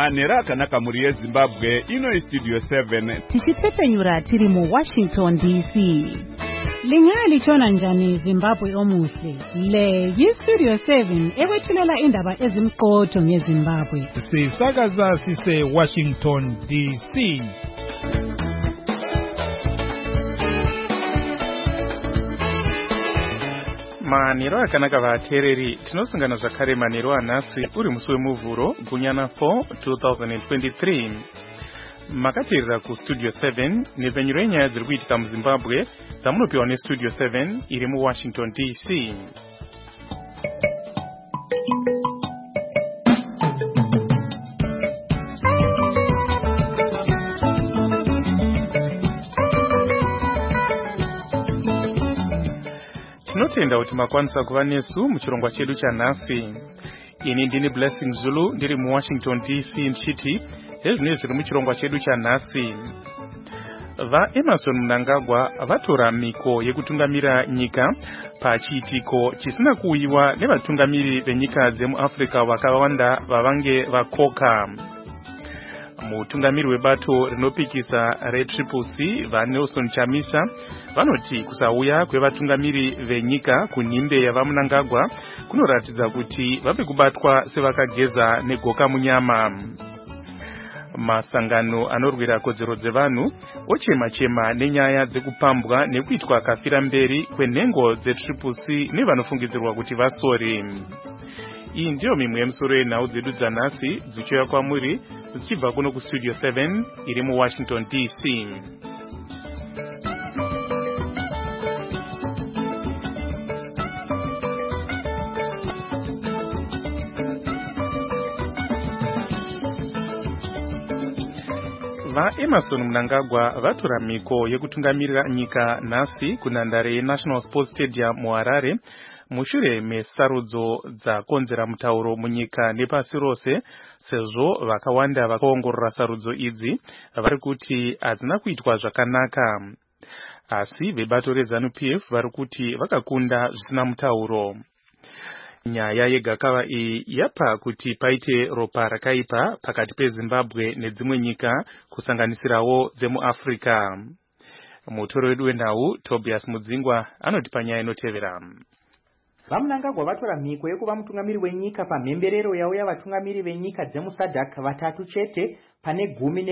Manera Kanaka muri Zimbabwe ino Studio 7 tichitepenyura tiri mu Washington DC. Lingali chona njani Zimbabwe omuhle. Le yi-Studio 7 ekwethulela indaba ezimqotho ngeZimbabwe. Sisakaza sise Washington DC. Maniro akanaka vateereri tinosangana zvakare maniro anhasi uri musi wemuvhuro gunyana 4 2023 makateerera kustudio 7 nepfenyuro yenyaya dziri kuitika muZimbabwe dzamunopiwa nestudio 7 iri muWashington DC. Tinotenda kuti makwanisa kuva nesu muchirongwa chedu chanhasi. Ini ndini Blessing Zulu ndiri muWashington DC mchiti ezvinezvi zviri muchirongwa chedu chanhasi. VaEmmerson Mnangagwa vatora miko yekutungamira nyika pachiitiko chisina kuuyiwa nevatungamiri venyika dzemuAfrica vakawanda vavange vakoka. Mutungamiri webato rinopikisa reCCC vaNelson Chamisa vanoti kusauya kwevatungamiri venyika kunhimbe yavaMnangagwa kunoratidza kuti vave kubatwa sevakageza negoka munyama. Masangano anorwira kodzero dzevanhu ochema-chema nenyaya dzekupambwa nekuitwa kafira mberi kwenhengo dzeCCC nevanofungidzirwa kuti vasori. Iyi ndiyo mimwe yemusoro yenhau dzedu dzanhasi dzichiuya kwamuri dzichibva kuno kustudio 7 iri muWashington DC. VaEmmerson Mnangagwa vatora miko yekutungamirira nyika nhasi kunhandare yeNational Sports Stadium muHarare mushure mesarudzo dzakonzera mutauro munyika nepasi rose, sezvo vakawanda vakaongorora sarudzo idzi vari kuti hadzina kuitwa zvakanaka. Asi vebato reZANU-PF vari kuti vakakunda zvisina mutauro. Nyaya yegakava iyi yapa kuti paite ropa rakaipa pakati peZimbabwe nedzimwe nyika kusanganisirawo dzemuAfrica. Mutoro wedu wenhau Tobias Mudzingwa anoti panyaya inotevera. VaMnangagwa vatora mhiko yekuva mutungamiri wenyika pamhemberero yavo yavatungamiri venyika dzemuSADC vatatu chete pane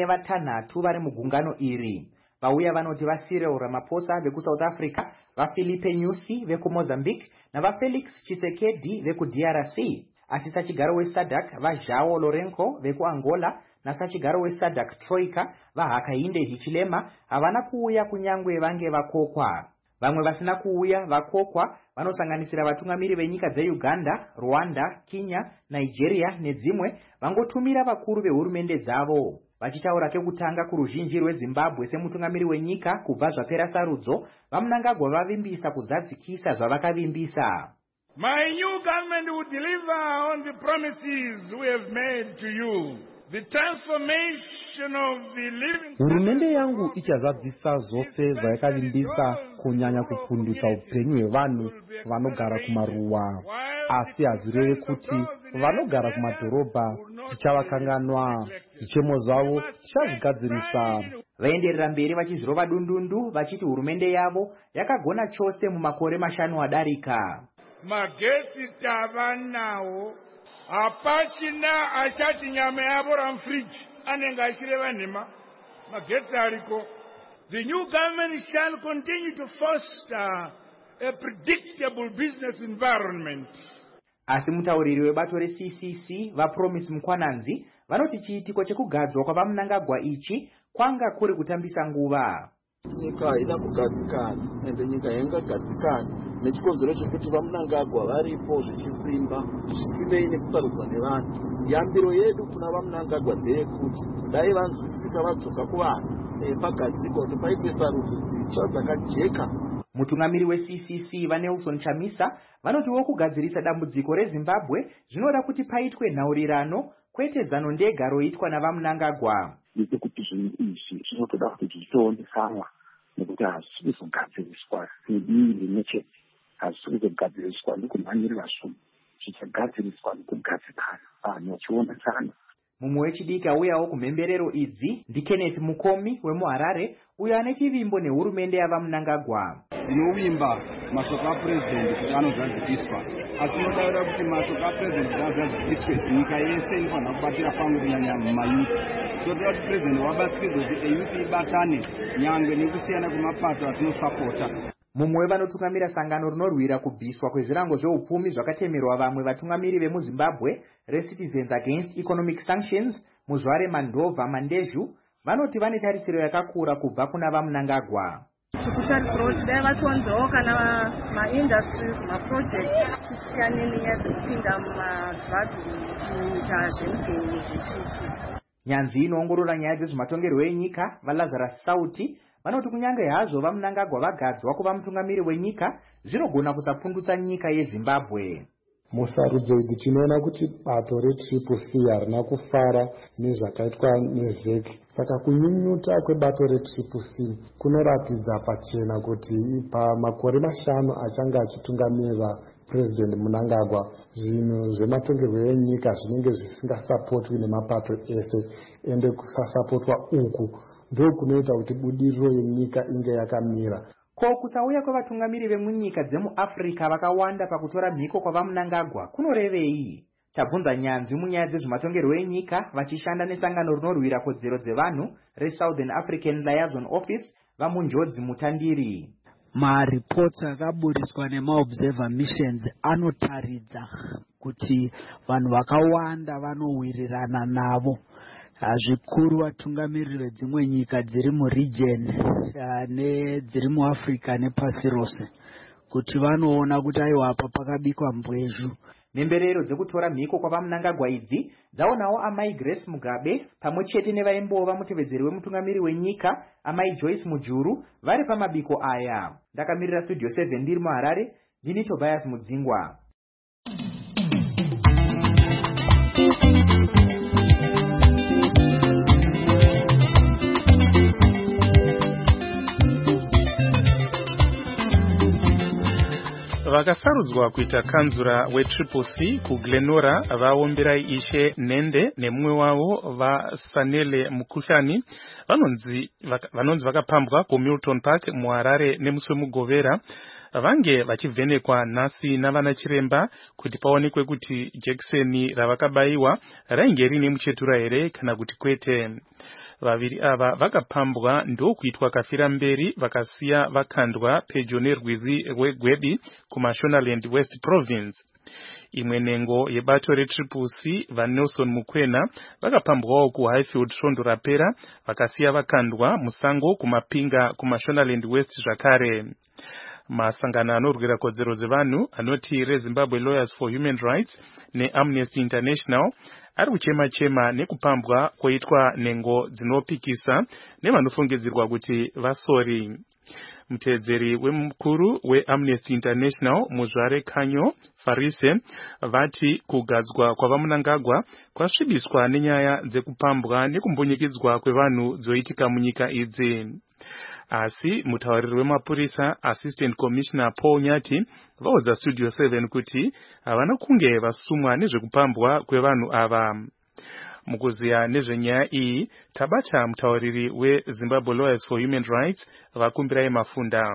16 vari mugungano iri. Vauya vanoti vaCyril Ramaphosa vekuSouth Africa, vaPhilippe Nyusi vekuMozambique navaFelix Tshisekedi vekuDRC. Asi sachigaro weSADC vaJoão Lourenço vekuAngola nasachigaro weSADC Troika vaHakainde Hichilema havana kuuya kunyangwe vange vakokwa. Vamwe vasina kuuya vakokwa vanosanganisira vatungamiri venyika dzeUganda, Rwanda, Kenya, Nigeria nedzimwe vangotumira vakuru vehurumende dzavo. Vachitaura kekutanga kuruzhinji rweZimbabwe semutungamiri wenyika kubva zvapera sarudzo, vaMnangagwa vavimbisa kuzadzikisa zvavakavimbisa. My new government will deliver on the promises we have made to you. The transformation of the living. Hurumende yangu ichazadzisa zvose zvayakavimbisa, kunyanya kupundutsa upenyu hwevanhu vanogara kumaruwa. Asi hazvirevi kuti vanogara kumadhorobha tichavakanganwa. Zvichemo zvavo tichazvigadzirisa. Vaenderera mberi vachizirova dundundu vachiti hurumende yavo yakagona chose mumakore 5 adarika. Magetsi tava nawo, hapachina achati nyama yavo ramfriji anenge achireva nhema. Magetsi ariko. The new government shall continue to foster a predictable business environment. Asi mutauriri webato reCCC vaPromise Mkwananzi vanoti chiitiko chekugadzwa kwavaMnangagwa ichi kwanga kuri kutambisa nguva. Nyika haina kugadzikana, ende nyika haingagadzikana nechikonzero chekuti vaMnangagwa varipo zvichisimba zvisinei nekusarudzwa nevanhu. Yambiro yedu kuna vaMnangagwa ndeyekuti dai vanzwisisa vadzoka kuvanhu pagadzikwa kuti paitwe sarudzo dzitsva dzakajeka. Mutungamiri weCCC vaNelson Chamisa vanoti wokugadzirisa dambudziko reZimbabwe zvinoda kuti paitwe nhaurirano kwete zano ndega roitwa navaMnangagwa. Kuti zvinhu izvi zvinotoda kuti zvitoonekana nekuti hazvisi kuzogadziriswa sedii rimwe chete, hazvisi kuzogadziriswa nekumhanyirira shumo, zvichagadziriswa nekugadzikana vanhu vachionekana. Mumwe wechidiki auyawo kumhemberero idzi ndiKenneth Mukomi wemuHarare, uyo ane chivimbo nehurumende yavaMnangagwa. Ndinovimba mashoko aPurezidendi kuti anozadziswa, asi tinodaira kuti mashoko aPurezidendi kuti azadziswe nyika yese inofanira kubatira pamwe kunyanya mumayuthi. Toda kuti Purezidendi wabatsiridza kuti eyuthi ibatane nyangwe nekusiyana kwemapato atinosapota. Mumwe vanotungamira sangano rinorwira kubviswa kwezvirango zveupfumi zvakatemerwa vamwe vatungamiri vemuZimbabwe reCitizens Against Economic Sanctions, Muzvare Mandova Mandezhu, vanoti vane tarisiro yakakura kubva kuna vaMnangagwa. Tikutarisira kuti dai vatonzawo kana maindustries maproject tisiyane nenyaya dzekupinda mumadhiragi muita zvemudheni zvechichi. Nyanzvi inoongorora nyaya dzezvematongerwo enyika vaLazarus Sauti vanoti kunyange hazvo vaMnangagwa vagadzwa kuva mutungamiri wenyika, zvinogona kusapundutsa nyika yeZimbabwe. Musarudzo idzi tinoona kuti bato reCCC harina kufara nezvakaitwa neZEC. Saka kunyunyuta kwebato reCCC kunoratidza pachena kuti pamakore 5 achanga achitungamira President Mnangagwa, zvinhu zvematongerwo enyika zvinenge zvisingasapotwi nemapato ese, ende kusasapotwa uku ndo kunoita kuti budiriro yenyika inge yakamira. Ko kusauya kwevatungamiri vemunyika dzemuAfrica vakawanda pakutora mhiko kwavaMnangagwa kunorevei? Tabvunza nyanzvi munyaya dzezvematongerwo enyika vachishanda nesangano rinorwira kodzero dzevanhu reSouthern African Liaison Office vaMunjodzi Mutandiri. Maripots akaburiswa nemaobserver missions anotaridza kuti vanhu vakawanda vanowirirana navo, zvikuru vatungamiriri vedzimwe nyika dziri muregion nedziri muAfrica nepasi rose, kuti vanoona kuti aiwa apa pakabikwa mbwezhu. Mhemberero dzekutora mhiko kwavaMnangagwa idzi dzaonawo amai Grace Mugabe pamwe chete nevaimbova mutevedzeri wemutungamiri wenyika amai Joyce Mujuru vari pamabiko aya. Ndakamirira Studio 7 ndiri muHarare, ndini Tobias Mudzingwa. Vakasarudzwa kuita kanzura weCCC kuGlenora vaomberai Ishe Nende nemumwe wavo vaSanele Mukuhlani vanonzi vakapambwa kuMilton Park muHarare nemusi weMugovera, vange vachivhenekwa nhasi navana chiremba kuti paonekwe kuti jekiseni ravakabayiwa rainge rine muchetura here kana kuti kwete. Vaviri ava vakapambwa ndokuitwa kafira mberi vakasiya vakandwa pedyo nerwizi rweGwebi kuMashonaland West Province. Imwe nengo yebato reCCC vaNelson Mukwena vakapambwawo kuHighfield Svondo rapera vakasiya vakandwa musango kuMapinga kuMashonaland West zvakare. Masangano anorwira kodzero dzevanhu anoti reZimbabwe Lawyers for Human Rights neAmnesty International ari kuchema nekupambwa kwoitwa nengo dzinopikisa nevanofungidzirwa kuti vasori. Mutedzeri wemukuru weAmnesty International Muzvare Kanyo Farise vati kugadzwa kwavaMnangagwa kwasvibiswa nenyaya dzekupambwa nekumbunyikidzwa kwevanhu dzoitika munyika idzi. Asi mutauriri wemapurisa Assistant Commissioner Paul Nyati vaudza Studio 7 kuti havana kunge vasumwa nezvekupambwa kwevanhu ava. Mukuziya nezvenyaya iyi tabata mutauriri weZimbabwe Lawyers for Human Rights Vakumbirai Mafunda.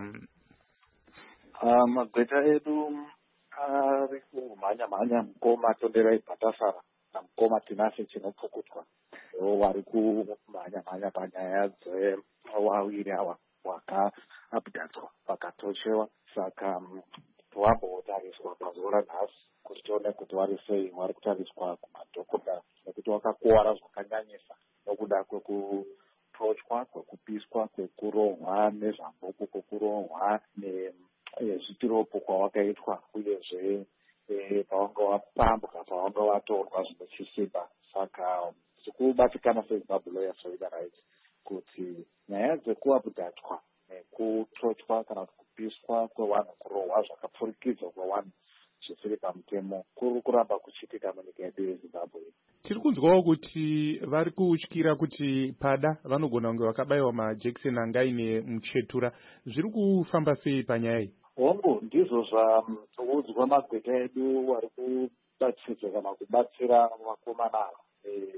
Magweta edu ari kumhanya mukoma Tonderai Bhatasara namukoma Tinashe Chinopfukutwa vari kumhanya panyaya dzevaviri ava vakaabhadhadzwa vakatochewa. Saka wambotariswa pazuva ranhasi kuti tione kuti vari sei. Vari kutariswa kumadhokota nekuti vakakuwara zvakanyanyisa nokuda kwekutochwa, kwekupiswa, kwekurohwa nezvambuku, kwekurohwa nezvitiropo kwavakaitwa, uyezve pavanga vapambwa, pavanga vatorwa zvine chisimba. Saka tikubatikana seZimbabwe Lawyers for Human Rights kuti nyaya dzekuabhadhadzwa nekutochwa kana kupiswa kwevanhu, kurohwa zvakapfurikidza kwevanhu zvisiri pamutemo kuri kuramba kuchitika munyika yedu yeZimbabwe. Tiri kunzwawo kuti vari kutyira kuti pada vanogona kunge vakabayiwa majekiseni angaine muchetura. Zviri kufamba sei panyaya iyi? Hongu ndizvo zvaudzwa magweta edu vari kubatsira kana kubatsira vakomana ava.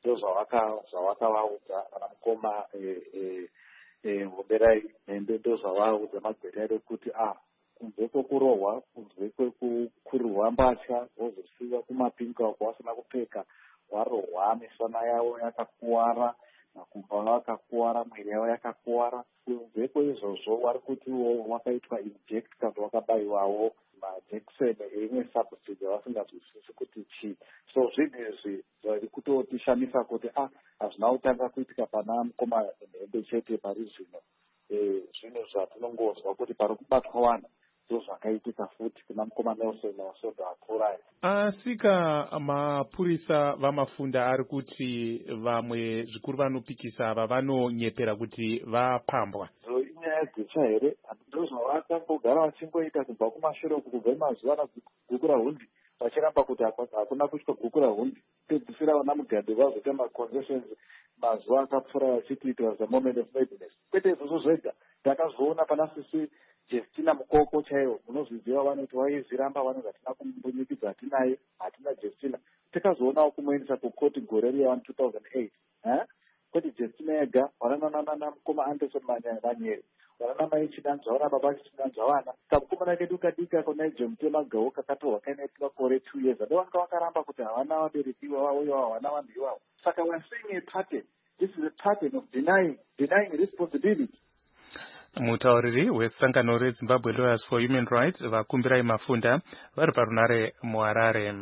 zvavakavaudza vana mukoma Ngomberai Nhembe, ndozvavaudza magwerere kuti kunze kwekurohwa, kunze kwekukurirwa mbatya, wozosiyiwa kumapinga uko wasina kupfeka, warohwa, misana yavo yakakuwara, makumbo avo akakuwara, mwiri yavo yakakuwara. Kunze kweizvozvo vari kuti wakaitwa inject kana wakabayiwawo majekiseni eimwe substance yavasingazwisisi kuti chii. So zvinhu izvi zviri kutotishamisa kuti hazvina kutanga kuitika pana mukoma Nhembe chete pari zvino. Zvinhu zvatinongozwa kuti pari kubatwa vanhu zvakaitika futi kuna mukoma Nelson Masondo Akurai. Asika mapurisa vamafunda ari kuti vamwe zvikuru vanopikisa ava vanonyepera kuti vapambwa. Inyaya dzitsva here? Ndozvavakambogara vachingoita kubva kumashure uku kubva mazuva guku rahundi vachiramba kuti hakuna kuitwa guku rahundi. Pedzisira vana Mugadhe vazoita maconcessions mazuva akapfuura vachiti it was a moment of madness. Kwete izvozvo zvega, takazoona pana sisi Justina Mukoko chaiwo, munozviziva vanoti waizviramba vanhu hatina kumbunyikidza hatinaye, hatina Justina. Takazoonawo kumuendesa kukoti gore riya 2008. Kwete Justina yega, wanana mukoma Anderson Manyeri, wanana mai Chidanzwa, wana baba Chidanzwa vana. Kamukomana kedu kadika kona Mutema Gawo kakatorwa kainaitwa makore 2 years. Ndovanga vakaramba kuti havana vabereki vavo iwavo, havana vanhu ivavo. Saka we are seeing a pattern. This is a pattern of denying responsibility. Mutauriri wesangano reZimbabwe Lawyers for Human Rights vakumbirai Mafunda vari parunare muHarare.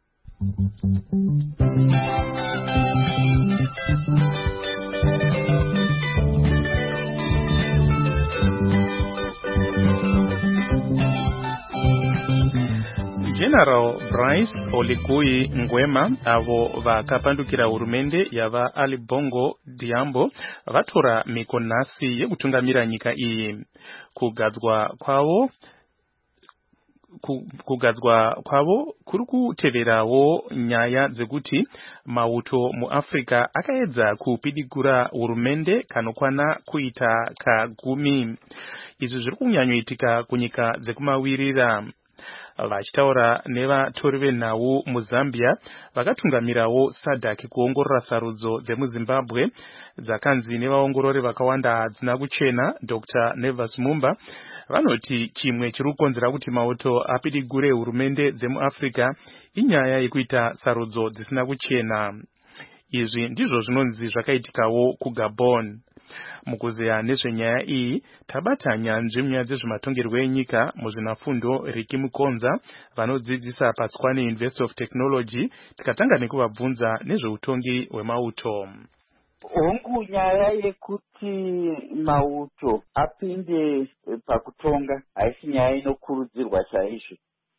General Bryce Oligui Nguema avo vakapandukira hurumende yava Ali Bongo Diambo vatora mikonasi yekutungamira nyika iyi. Kugadzwa kwavo kuri kuteverawo nyaya dzekuti mauto muAfrica akaedza kupidigura hurumende kanokwana kuita ka10. Izvi zviri kunyanyoitika kunyika dzekumawirira. Vachitaura nevatori venhau muZambia vakatungamirawo SADC kuongorora sarudzo dzemuZimbabwe dzakanzi nevaongorori vakawanda hadzina kuchena. Dr. Nevas Mumba vanoti chimwe chiri kukonzera kuti mauto apidigure hurumende dzemuAfrica inyaya yekuita sarudzo dzisina kuchena. Izvi ndizvo zvinonzi zvakaitikawo kuGabon. Mukuzeya nezvenyaya iyi tabata nyanzvi munyaya dzezvematongerwo enyika muzvinafundo Riki Mukonza vanodzidzisa paTswane University of Technology. Tikatanga nekuvabvunza nezveutongi hwemauto. Hongu nyaya yekuti mauto apinde pakutonga haisi nyaya inokurudzirwa chaizvo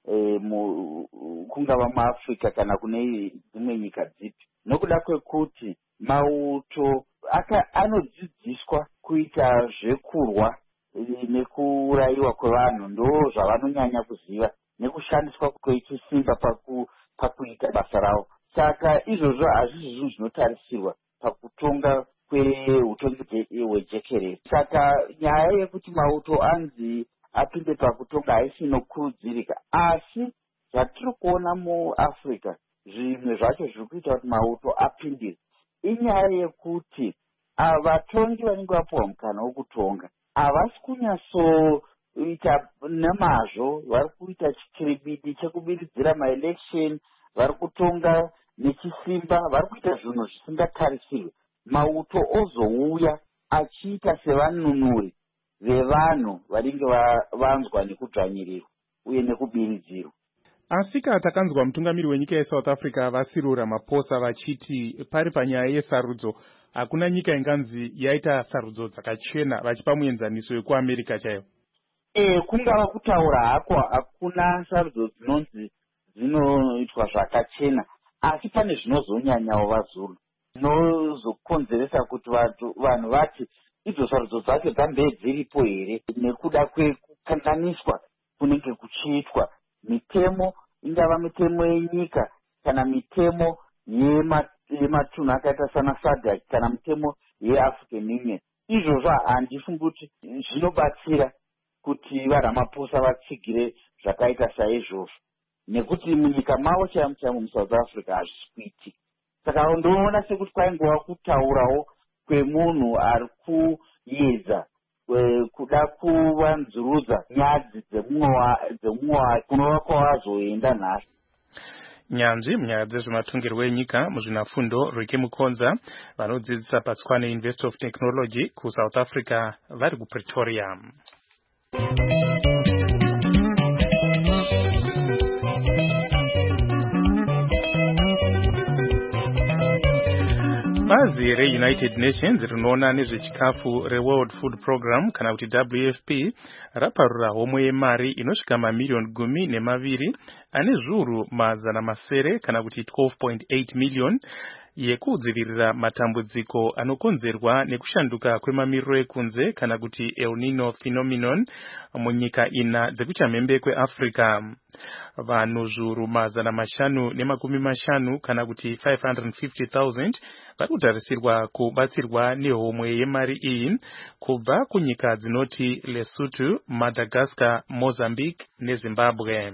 kungava muAfrica kana kune dzimwe nyika dzipi, nokuda kwekuti mauto anodzidziswa kuita zvekurwa nekurayiwa kwevanhu, ndo zvavanonyanya kuziva, nekushandiswa kwechisimba pakuita basa ravo. Saka izvozvo hazvisi zvinhu zvinotarisirwa pakutonga kweutongi hwejekerere. Saka nyaya yekuti mauto anzi apinde pakutonga haisi inokurudzirika, asi zvatiri kuona muAfrica zvimwe zvacho zviri kuita kuti mauto apindire inyaya yekuti vatongi vanenge vapuwa mukana wokutonga havasi kunyatsoita nemazvo, vari kuita chikiribidi chekubiridzira maelection, vari kutonga nechisimba, vari kuita zvinhu zvisingatarisirwe. Mauto ozouya achiita sevanunuri vevanhu vanenge vanzwa nekudzvanyirirwa uye nekubiridzirwa. Asika takanzwa mutungamiri wenyika yeSouth Africa Cyril Ramaphosa vachiti pari panyaya yesarudzo hakuna nyika inganzi yaita sarudzo dzakachena, vachipa muenzaniso wekuAmerica chaiwo. Kungava kutaura hako hakuna sarudzo dzinonzi dzinoitwa zvakachena, asi pane zvinozonyanyawo vazulu zvinozokonzeresa kuti vanhu vati idzo sarudzo dzacho dzambe dziripo here, nekuda kwekukanganiswa kunenge kuchiitwa mitemo, ingava mitemo yenyika kana mitemo yematunhu akaita sana SADC kana mitemo yeAfrican Union. Izvozvo handifungi kuti zvinobatsira kuti vaRamaphosa vatsigire zvakaita saizvozvo, nekuti munyika mavo chaimo muSouth Africa hazvisi kuitika. saka ndoona sekuti kwaingova kutaurawo kwemunhu ari kuedza kuda kuvanzurudza nyadzi dzemumwe wake kunova kwavazoenda nhasi. Nyanzvi munyaya dzezvematungirwo enyika muzvinafundo Rweke Mukonza vanodzidzisa paTswane University of Technology kuSouth Africa vari kuPretoria. Bazi reUnited Nations rinoona nezvechikafu reWorld Food Program kana kuti WFP raparura homwe yemari inosvika mamiliyoni 12 ane zviuru mazana masere kana kuti 12.8 million yekudzivirira matambudziko anokonzerwa nekushanduka kwemamiriro ekunze kana kuti El Nino phenomenon munyika ina dzekuchamhembe kweAfrica. Vanhu zviuru mazana 550 kana kuti 550,000 vari kutarisirwa kubatsirwa nehomwe yemari iyi kubva kunyika dzinoti Lesotho, Madagascar, Mozambique neZimbabwe.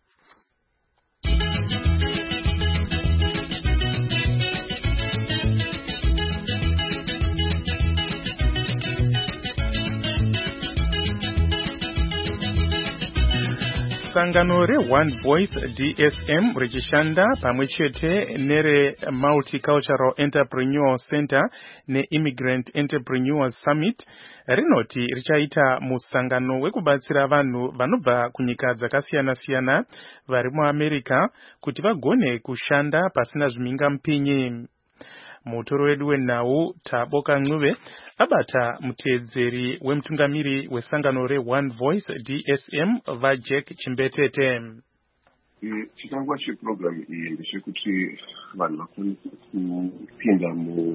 Sangano reOne Voice DSM richishanda pamwe chete nere Multicultural Entrepreneur Center neImmigrant Entrepreneurs Summit rinoti richaita musangano wekubatsira vanhu vanobva kunyika dzakasiyana-siyana vari muAmerica kuti vagone kushanda pasina zvimhingamupinyi. Mutoro wedu wenhau Taboka Ncube abata muteedzeri wemutungamiri wesangano reOne Voice DSM vaJack Chimbetete. Chitangwa cheprogramu iyi ndechekuti vanhu vakwanise kupinda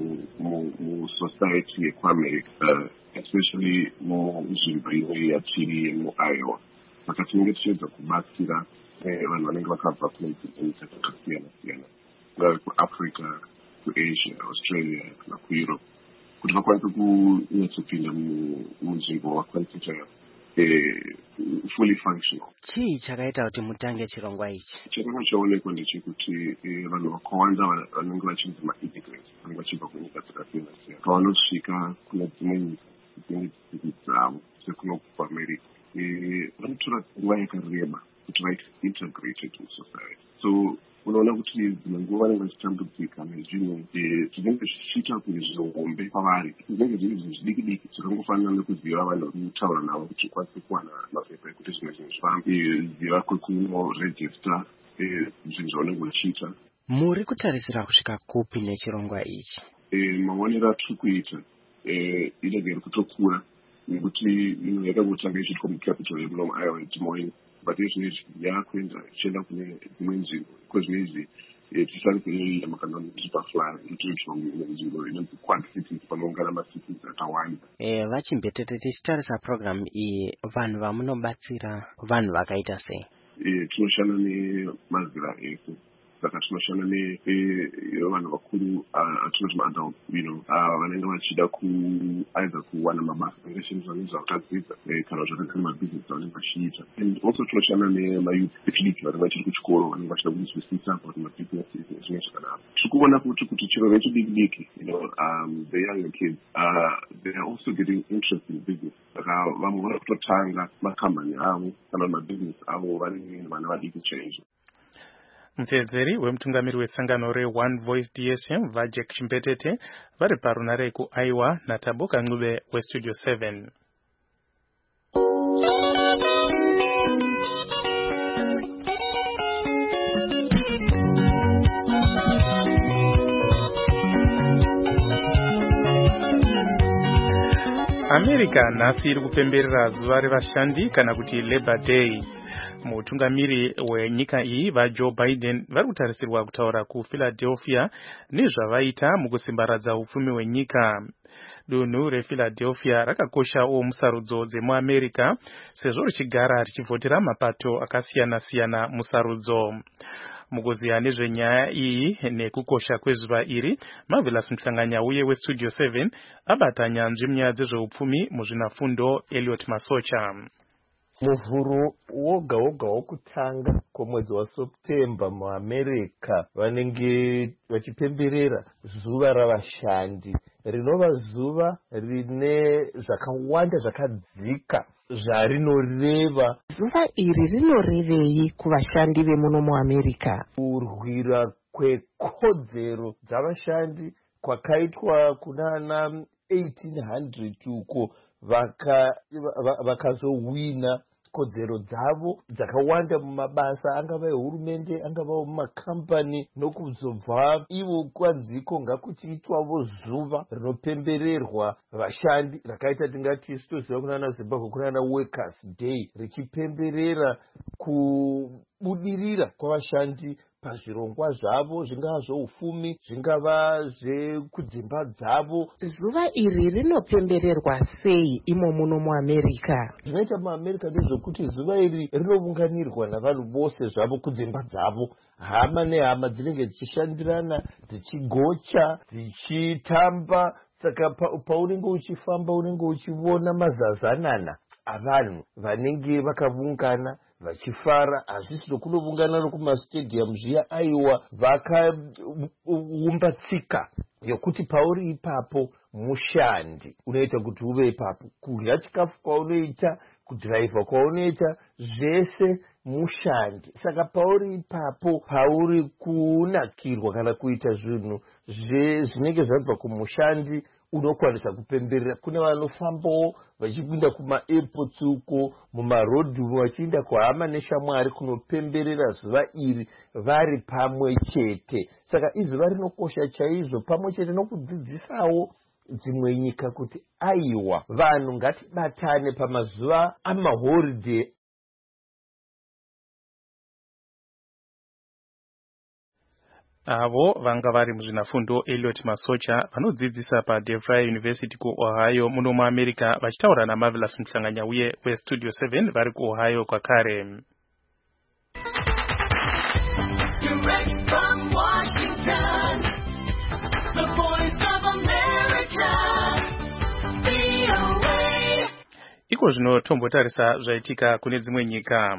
musociety yekuAmerica, especially munzvimbo imwe yatiri yemuIowa. Saka tinenge tichiedza kubatsira vanhu vanenge vakabva kunyika dzakasiyana-siyana, kungave kuAfrica, kuAsia, Australia kana kuEurope, kuti vakwanise kunyatsopinda munzvimbo vakwanise kuita fully functional. Chii chakaita kuti mutange chirongwa ichi? Chakanga chaonekwa ndechekuti vanhu vakawanda vanenge vachinzi maimmigrants vanenge vachibva kunyika dzakasiyana-siyana pavanosvika kuna dzimwe nyika dzinenge dziri dzavo sekuno kuAmerica vanotora nguva yakareba kuti vaite integrated musociety. So unoona kuti dzimwe nguva vanenge vachitambudzika nezvinhu zvinenge zvichiita kuti zvihombe kwavari, zvinenge zviri zvinhu zvidiki-diki zvakangofanana nekuziva vanhu vari kutaura navo kuti ukwanise kuwana mapepa ekuti zvimwe zvinhu zvifambe, ziva kwekunorejista zvinhu zvaunenge uchiita. Muri kutarisira kusvika kupi nechirongwa ichi? Maonero atiri kuita inenge iri kutokura nekuti yakangotanga ichiitwa mucapital yemuno muIowa Des Moines, but izvinezvi yakuenda ichienda kune dzimwe nzvimbo. Kwezvinezvi tichitarisira yamakanoti pafly itoitwa nzvimbo inonzi Quad Cities panoungana macities akawanda. Vachimbetete, tichitarisa programu iyi vanhu vamunobatsira vanhu vakaita sei? Tinoshanda nemazera ese. Saka tinoshanda nevanhu vakuru atinoti maadult, vanenge vachida either kuwana mabasa angashandiswa nezvautadzidza kana zvakagara mabhizinesi avanenge vachiita. And also tinoshanda nemayouth echidiki vanenge vachiri kuchikoro vanenge vachida kunzwisisa kuti mabhizinesi zvimwe zvakadaro. Tiri kuona kuti chiro vechidiki-diki, the younger kids, they are also getting interest in business. Saka vamwe vari kutotanga makambani avo kana mabhizinesi avo vari vana vadiki chaizvo. Muteedzeri wemutungamiri wesangano reOne Voice DSM vaJack Chimbetete vari parunare kuIowa naTaboka Ncube weStudio 7. America nhasi iri kupemberera zuva revashandi kana kuti Labor Day. Mutungamiri wenyika iyi vaJoe Biden vari kutarisirwa kutaura kuPhiladelphia nezvavaita mukusimbaradza upfumi hwenyika. Dunhu rePhiladelphia rakakoshawo musarudzo dzemuAmerica sezvo richigara richivhotera mapato akasiyana-siyana musarudzo. Mukuziya nezvenyaya iyi nekukosha kwezuva iri, Marvelous Mhlanganyauye weStudio 7 abata nyanzvi munyaya dzezveupfumi muzvinafundo Elliot Masocha. muvhuro woga woga wokutanga kwemwedzi waSeptember muAmerica vanenge vachipemberera zuva ravashandi, rinova zuva rine zvakawanda zvakadzika zvarinoreva. Zuva iri rinorevei kuvashandi vemuno muAmerica? Kurwira kwekodzero dzavashandi kwakaitwa kunana 1800 uko vakazowina kodzero dzavo dzakawanda mumabasa, angava ehurumende, angava mumakambani, nokuzobva ivo kwanziko ngakuchiitwavo zuva rinopembererwa vashandi rakaita tingati sitoziva kunana Zimbabwe kunana Workers Day, richipemberera kubudirira kwavashandi pazvirongwa zvavo, zvingava zvoufumi, zvingava zvekudzimba dzavo. Zuva iri rinopembererwa sei imo muno muAmerica? Zvinoita muAmerica ndezvokuti zuva iri rinounganirwa navanhu vose zvavo kudzimba dzavo, hama nehama dzinenge dzichishandirana, dzichigocha, dzichitamba. Saka paunenge uchifamba unenge uchiona mazazanana avanhu vanenge vakaungana vachifara, hazvisi zvokunoungana nokumastadium zviya, aiwa vakaumba tsika yokuti pauri ipapo mushandi, unoita kuti uve ipapo, kudya chikafu kwaunoita, kudhiraivha kwaunoita, zvese mushandi. Saka pauri ipapo, pauri kunakirwa kana kuita zvinhu zvinenge zvabva kumushandi, unokwanisa kupemberera. Kune vanofambawo vachipinda kuma-airports uko, mumarodhi vachienda kuhama neshamwari kunopemberera zuva iri vari pamwe chete. Saka izuva rinokosha chaizvo, pamwe chete nokudzidzisawo dzimwe nyika kuti aiwa, vanhu ngatibatane pamazuva amaholiday. Avo vanga vari muzvinafundo Elliot Masocha vanodzidzisa paDeVry University kuOhio muno muAmerica, vachitaura naMarvelous Mhlanganya uye weStudio 7 vari kuOhio kwakare. Direct from Washington, the voice of America, VOA. Iko zvino tombotarisa zvaitika kune dzimwe nyika.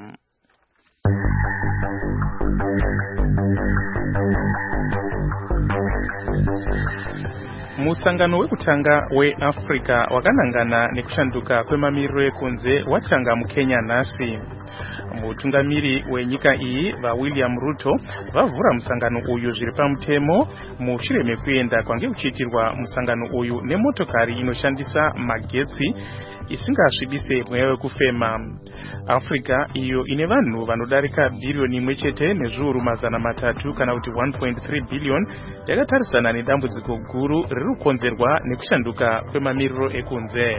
Musangano wekutanga weAfrica wakanangana nekushanduka kwemamiriro ekunze watanga muKenya nhasi. Mutungamiri wenyika iyi vaWilliam Ruto vavhura musangano uyu zviri pamutemo mushure mekuenda kwange kuchiitirwa musangano uyu nemotokari inoshandisa magetsi isingasvibise mweya wekufema. Africa iyo ine vanhu vanodarika bhiriyoni imwe chete nezviuru mazana matatu kana kuti 1.3 billion yakatarisana nedambudziko guru riri kukonzerwa nekushanduka kwemamiriro ekunze.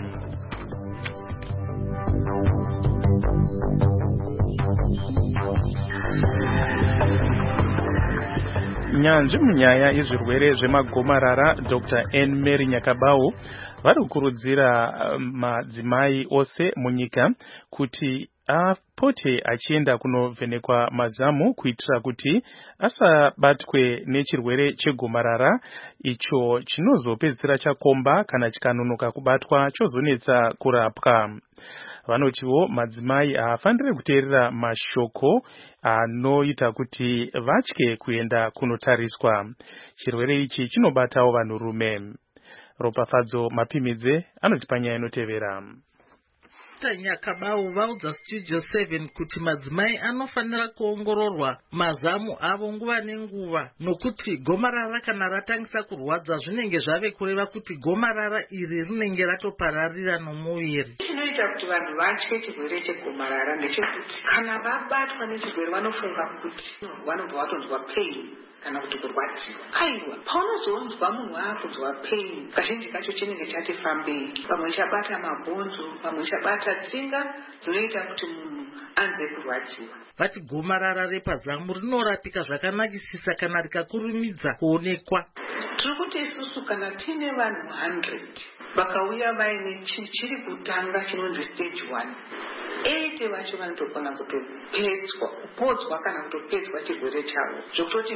Nyanzvi munyaya yezvirwere zvemagomarara Dr. N. Mary Nyakabau vari kukurudzira madzimai ose munyika kuti apote achienda kunovhenekwa mazamu kuitira kuti asabatwe nechirwere chegomarara icho chinozopedzisira chakomba kana chikanonoka kubatwa chozonetsa kurapwa. Vanotiwo madzimai haafaniri kuteerera mashoko anoita kuti vatye kuenda kunotariswa. Chirwere ichi chinobatawo vanhurume. Ropafadzo Mapimidze anotipa nyaya inotevera. Nyakabau vaudza Studio 7 kuti madzimai anofanira kuongororwa mazamu avo nguva nenguva, nokuti gomarara kana ratangisa kurwadza zvinenge zvave kureva kuti gomarara iri rinenge ratopararira nomuviri. Chinoita kuti vanhu vatye chirwere chegomarara ndechekuti kana vabatwa nechirwere vanofunga kuti vanobva vatonzwa pain kana kuti kurwadziwa. Aiwa, paunozonzwa munhu akunzwa pain, kazhinji kacho chinenge chati fambei, pamwe chabata mabhonzo, pamwe chabata tsinga, dzinoita kuti munhu anze kurwadziwa. Vati gomarara repazamu rinorapika zvakanakisisa kana rikakurumidza kuonekwa. Tiri kuti isusu kana tine vanhu 100 vakauya vaine chiri kutanga chinonzi stage 1, 80 vacho vanotogona kupodzwa kana kutopedzwa chirwere chavo, zvokutoti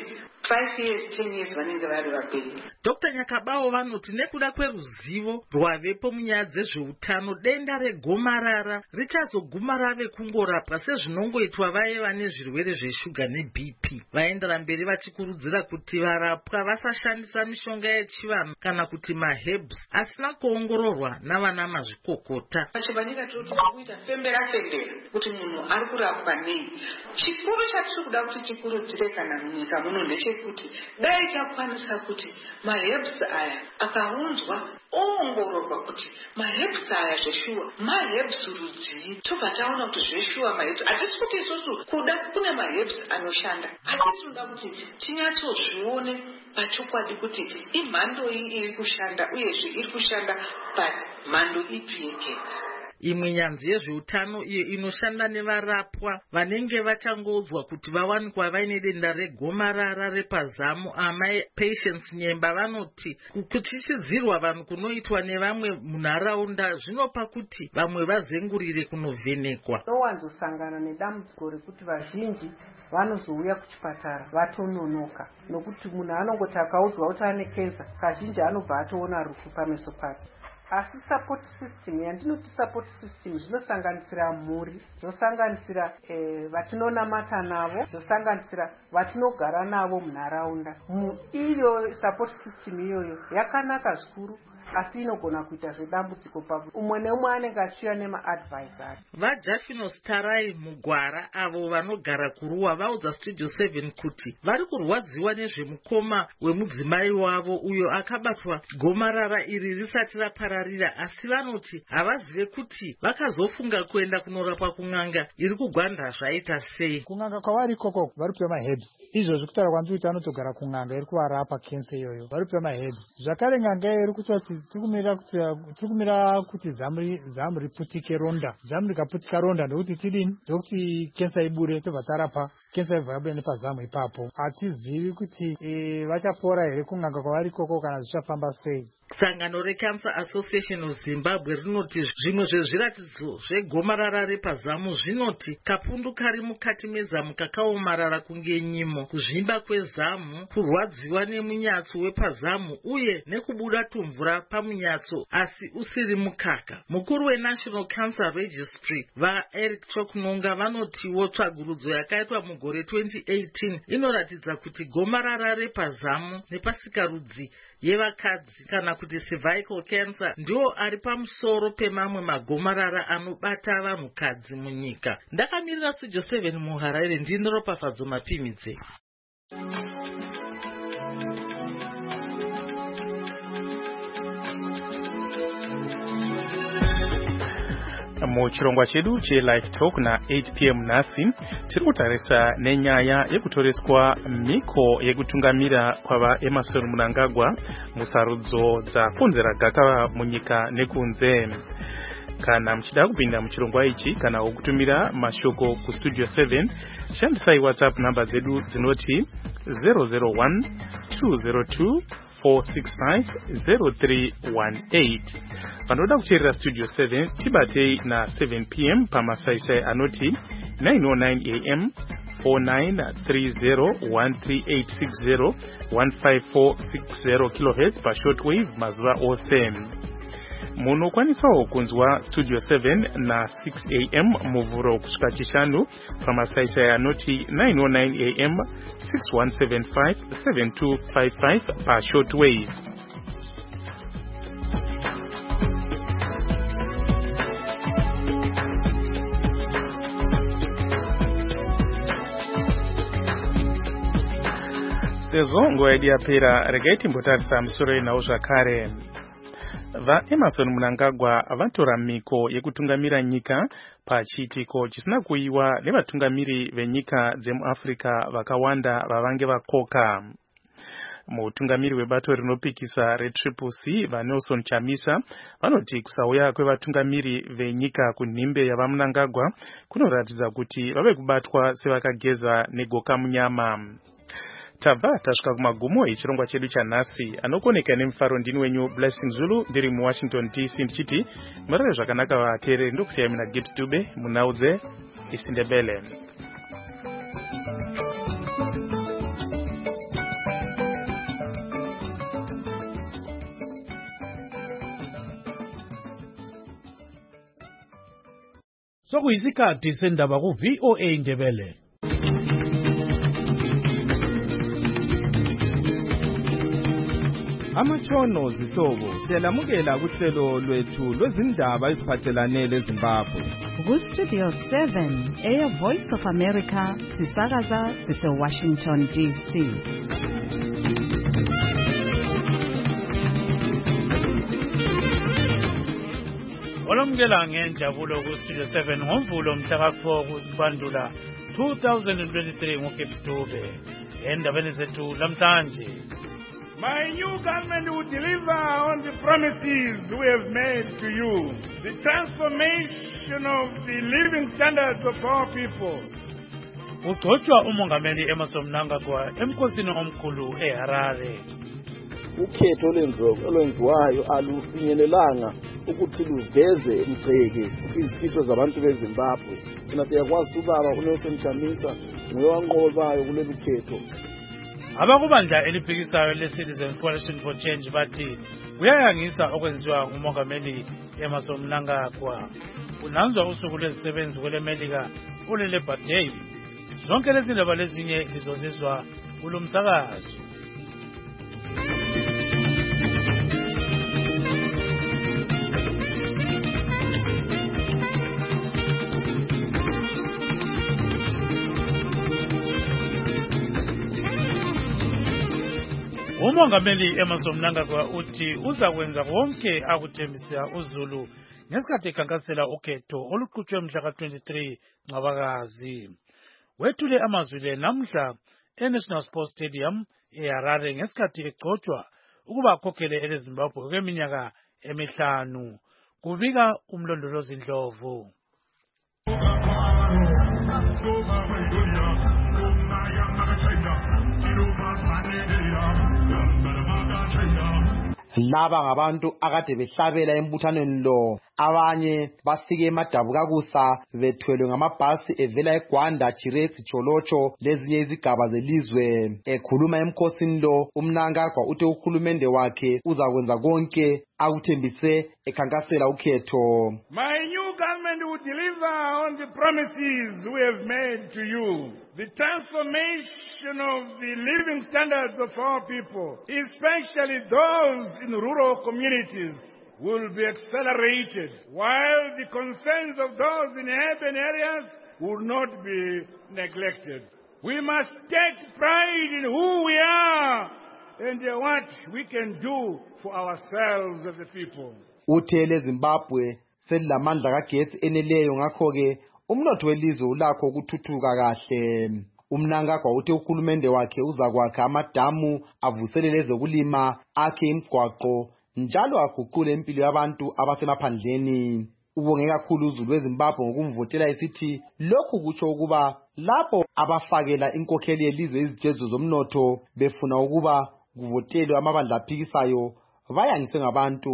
5 years 10 years vanenge vari vapenyu. Dr. Nyakabao vanoti nekuda kweruzivo rwavepo munyaya dzezveutano, denda regomarara richazoguma rave kungorapwa sezvinongoitwa vaye vane zvirwere zveshuga neBP. Vaendera mberi vachikurudzira kuti varapwa vasashandisa mishonga yechivanhu kana kuti maherbs asina kuongororwa navana mazvikokota. Pachibandika tiri kuita fembera kuti munhu ari kurapwa nei. Chikuru chatiri kuda kuti tikurudzire kana munyika muno ndechekuti dai takwanisa kuti maherbs aya akaunzwa oongororwa kuti maherbs aya zveshuwa maherbs rudzii, tobva taona kuti zveshuwa maherbs hatisi kuti isusu kuda kune maherbs anoshanda, asi tinoda kuti tinyatsozvione pachokwadi kuti imhando iyi iri kushanda uyezve iri kushanda pamhando ipi yekega. Imwe nyanzi yezveutano iyo inoshanda nevarapwa vanenge vachangodzwa kuti vawanikwa vaine denda regomarara repazamu, amai Patience Nyemba vanoti kuchichidzirwa vanhu kunoitwa nevamwe munharaunda zvinopa kuti vamwe vazengurire kunovhenekwa. Towanzosangana nedambudziko rekuti vazhinji vanozouya kuchipatara vatononoka, nokuti munhu anongoti akaudzwa kuti ane kenza, kazhinji anobva atoona rufu pameso pake. Asi support system yandinoti support system zvinosanganisira mhuri, zvosanganisira vatinonamata navo, zvosanganisira vatinogara navo munharaunda. Iyo support system iyoyo yakanaka zvikuru, asi inogona kuita zvedambudziko pakuti umwe neumwe anenge achiuya nemaadvisor. VaJafino Starai Mugwara avo vanogara kuruwa vaudza Studio 7 kuti vari kurwadziwa nezvemukoma wemudzimai wavo uyo akabatwa gomarara iri risati rapararira, asi vanoti havazive kuti vakazofunga kuenda kunorapwa kun'anga iri kugwanda zvaita sei. Kun'anga kwavari ikoko vari kupiwa maherbs, izvozvi kutaura kwanzi kuti anotogara kun'anga iri kuvarapa kensa iyoyo, vari kupiwa maherbs. Zvakare n'anga iri kutoti tirikumira kuti zamu riputike ronda, zamu rikaputika ronda ndokuti tidini, ndokuti kensa ibure, tobva tarapa kensa ibva yabuda nepazamu ipapo. Hatizivi kuti vachapora here kun'anga kwavari ikoko kana zvichafamba sei. Sangano reCancer Association of Zimbabwe rinoti zvimwe zvezviratidzo zvegomarara repazamu zvinoti kapundu kari mukati mezamu kakaomarara kunge nyimo, kuzvimba kwezamu, kurwadziwa nemunyatso wepazamu uye nekubuda tumvura pamunyatso asi usiri mukaka. Mukuru weNational Cancer Registry vaEric Chokunonga vanotiwo tsvagurudzo yakaitwa mugore 2018 inoratidza kuti gomarara repazamu nepasikarudzi yevakadzi kana kuti cervical cancer ndiwo ari pamusoro pemamwe magomarara anobata vanhukadzi munyika. Ndakamirira Studio 7 muHarare, ndini Ropafadzo Mapimidze. Muchirongwa chedu cheLive Talk na 8 p.m. nhasi tiri kutarisa nenyaya yekutoreswa mhiko yekutungamira kwava Emmerson Mnangagwa musarudzo dzakonzera gakava munyika nekunze. Kana muchida kupinda muchirongwa ichi kana kutumira mashoko kuStudio 7, shandisai WhatsApp namba dzedu dzinoti 001 202 465-0318. Vanoda kucherera Studio 7 tibatei na 7 p.m. pamasaisai anoti 909 am 4930 13860 kHz pashortwave mazuva ose. Munokwanisawo kunzwa Studio 7 na 6 am muvhuro kusvika chishanu pamasaisai anoti 909 am 6175 7255 pashortwave. Sezvo nguva yedu yapera, regai timbotarisa misoro yenhau zvakare. VaEmmerson Mnangagwa vatora mhiko yekutungamira nyika pachiitiko chisina kuiwa nevatungamiri venyika dzemuAfrica vakawanda vavange vakoka. Mutungamiri webato rinopikisa reTriple-C vaNelson Chamisa vanoti kusauya kwevatungamiri venyika kunhimbe yavaMnangagwa kunoratidza kuti vave kubatwa sevakageza negoka munyama. Tabva tasvika kumagumo echirongwa chedu chanhasi. Anokoneka nemufaro ndini wenyu Blessing Zulu ndiri muWashington DC ndichiti murare zvakanaka vateereri, ndokusiyai muna Gibbs Dube munaudze isindebele. sokuyisikhathi sendaba ku-VOA Indebele. Amatshono zihlobo siyalamukela kuhlelo lwethu lwezindaba eziphathelane leZimbabwe. Ku-Studio 7 Air Voice of America sisakaza sise-Washington DC. Olamukela ngenjabulo ku-Studio 7 ngoMvulo mhla ka-4 kuBandula 2023 ngoCape Dube. Endabeni zethu lamhlanje. My new government will deliver on the promises we have made to you. The transformation of the living standards of our people. Ugcotshwa umongameli Emmerson Mnangagwa emkhosini omkhulu eHarare. Ukhetho olwenziwayo alufinyelelanga ukuthi luveze mgceke izifiso zabantu beZimbabwe. Thina siyakwazi ubaba uNelson Chamisa nguye wanqobayo kulolu khetho. Abakubandla eliphikisayo le-Citizens Coalition for Change bathi kuyayangisa okwenziwa ngumongameli Emmerson Mnangagwa. Kunanzwa usuku lwezisebenzi kweleMelika uLabor Day. Zonke lezi ndaba lezinye lizozizwa kulo msakazo. Umongameli Emmerson Mnangagwa uthi uzakwenza konke akuthembisa uZulu ngesikhathi ekhankasela ukhetho oluqhutshwe mhla ka-23 Ncwabakazi. Wethule amazwi le namhla eNational Sports Stadium eHarare ngesikhathi egcotshwa ukuba akhokhele eleZimbabwe kweminyaka emihlanu. Kubika umlondolozi Ndlovu. Laba ngabantu akade behlabela embuthanweni lo, abanye bafike emadabukakusa bethwelwe ngamabhasi evela eGwanda, Chiresi, Cholocho lezinye izigaba zelizwe. Ekhuluma emkhosini lo, uMnangagwa uthe uhulumende wakhe uzakwenza konke akuthembise ekhankasela ukhetho. My new government will deliver on the promises we have made to you. The transformation of the living standards of our people, especially those in rural communities, will be accelerated, while the concerns of those in urban areas will not be neglected. We must take pride in who we are and what we can do for ourselves as a people. Uthele Zimbabwe selilamandla kagesi eneleyo, ngakho ke umnotho welizwe ulakho ukuthuthuka kahle. uMnangagwa uthi uhulumende wakhe uzakwakha amadamu, avuselele ezokulima, akhe imigwaqo njalo aguqule impilo yabantu abasemaphandleni. Ubonge kakhulu uZulu weZimbabwe ngokumvotela isithi lokhu kutsho ukuba lapho abafakela inkokheli yelizwe izijezo zomnotho befuna ukuba kuvotelwe amabandla aphikisayo bayangiswe ngabantu.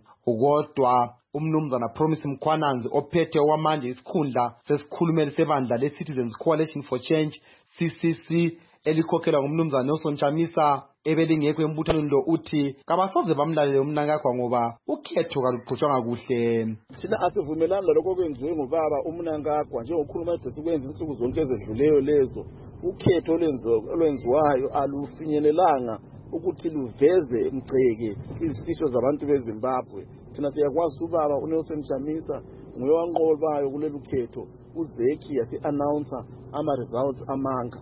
Kodwa umnumzana Promise Mkhwananzi ophethe okwamanje isikhundla sesikhulumeli sebandla le-Citizens Coalition for Change CCC elikhokhelwa ngumnumzana Nelson Chamisa ebelingekho embuthanweni lo uthi kabasoze bamlalele uMnangagwa ngoba ukhetho kaluqhutshwanga kuhle. Thina asivumelani lalokho kwenziwe ngubaba uMnangagwa njengokhuluma ade sikwenza insuku zonke ezedluleyo lezo. Ukhetho olwenziwayo alufinyelelanga ukuthi luveze mgceke izifiso zabantu beZimbabwe. Thina siyakwazi ubaba uNelson Chamisa nguye wanqobayo kulolu khetho, uZeki yasi-announcer ama-results amanga.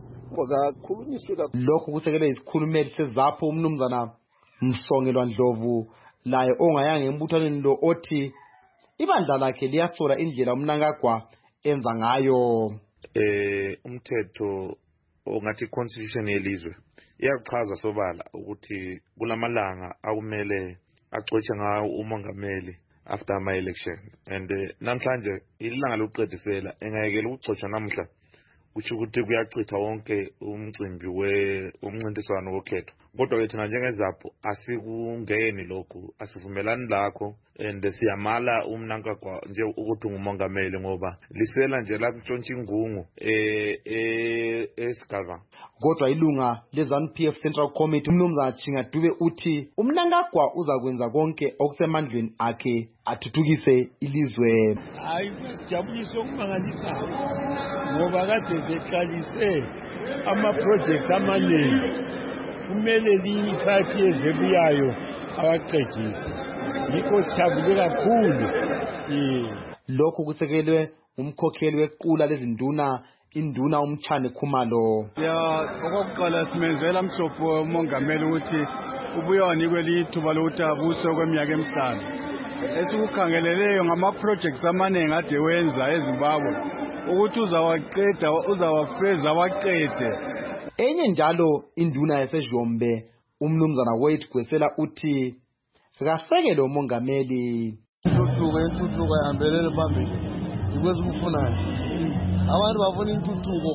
Lokhu kusekelwe isikhulumeli seZAPHU umnumzana Msongelwa Ndlovu, laye ongayanga embuthanweni lo othi ibandla lakhe liyasola indlela uMnangagwa enza ngayo. Umthetho ongathi constitution yelizwe iyachaza sobala ukuthi kulamalanga akumele agcotshwe ngawo umongameli after ama-election, and namhlanje ilanga lokuqedisela engayekela ukugcotshwa namhla kuthi ukuthi kuyachitha wonke umcimbi womncintiswano wokhetho. kodwa thina njengezapho asikungeni lokhu, asivumelani lakho, and siyamala uMnangagwa nje ukuthi ngumongameli ngoba lisela nje la kuntshontsha ingungu esigaba. Kodwa ilunga leZANU-PF Central Committee uMnumzana Chinga Dube uthi uMnangagwa uzakwenza konke okusemandleni akhe athuthukise ilizwe. Ayikujabulisa okumangalisayo ngoba kade seqalise ama-projects amaningi, kumele linye 5 years ebuyayo awaqedise. Yikho sijabule kakhulu. Lokhu kusekelwe umkhokheli wequla lezinduna induna uMtshane Khumalo. Okokuqala simenzela mhlophe umongameli ukuthi ubuye wanikwe lithuba lokuthi abuse kweminyaka emihlanu. Esikukhangeleleyo ngama-projects amaningi ade wenza eZimbabwe ukuthi uzawafeza waqede. Enye njalo induna yaseJombe uMnumzana Wade Gwesela uthi sikasekele umongameli. Intuthuko ihambelele phambili ikwesikufunayo. Abantu bafuna intuthuko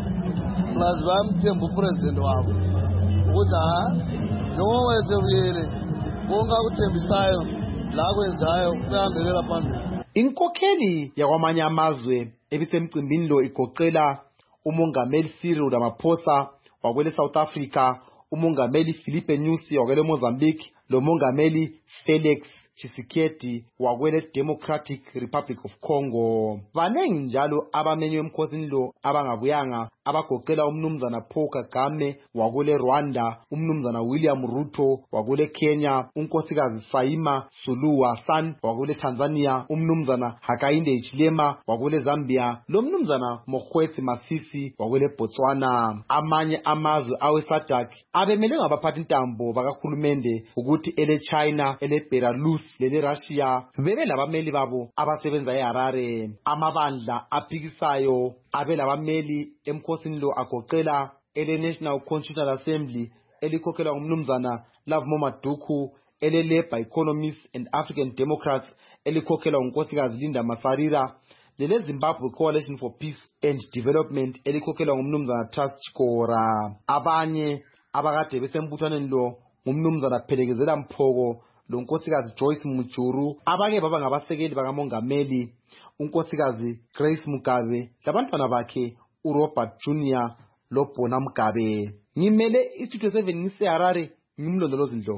plus bayamthemba upresident wabo ukuthi njengoba wayesebuyele konke akuthembisayo la kwenzayo kuyahambelela phambili. Inkokheli yakwamanye amazwe ebisemcimbini lo igoqela umongameli Cyril Ramaphosa wakwele South Africa, umongameli Philippe Nyusi wakwele Mozambique, lo mongameli Felix Tshisekedi wakwele Democratic Republic of Congo. Banengi njalo abamenywe emkhosini lo abangabuyanga abagoqela uMnumzana Paul Kagame wakwele Rwanda, uMnumzana William Ruto wakwele Kenya, unkosikazi Saima Suluhu Hassan wakwele Tanzania, uMnumzana Hakainde Hichilema wakwele Zambia, lo Mnumzana Mokgweetsi Masisi wakwele Botswana. Amanye amazwe awe-SADC abemele ngabaphathi ntambo bakahulumende ukuthi ele China, ele Belarus, lele Russia bebe labameli babo abasebenza eHarare. Amabandla aphikisayo abe labameli emkhosini lo agoqela ele National Constitutional Assembly elikhokhelwa nguMnumzana Lovemo Maduku, ele Labour Economists and African Democrats elikhokhelwa ngunkosikazi Linda Masarira, lele Zimbabwe Coalition for Peace and Development elikhokhelwa nguMnumzana Trust Chikora. Abanye abakade besembuthaneni lo nguMnumzana Phelekezela Mphoko, lo nkosikazi Joyce Mujuru, abanye baba ngabasekeli bakamongameli unkosikazi Grace Mugabe labantwana bakhe uRobert Jr. loBona Mugabe. Ngimele iStudio 7 ngiseHarare, ngimlondolozi Ndlovu.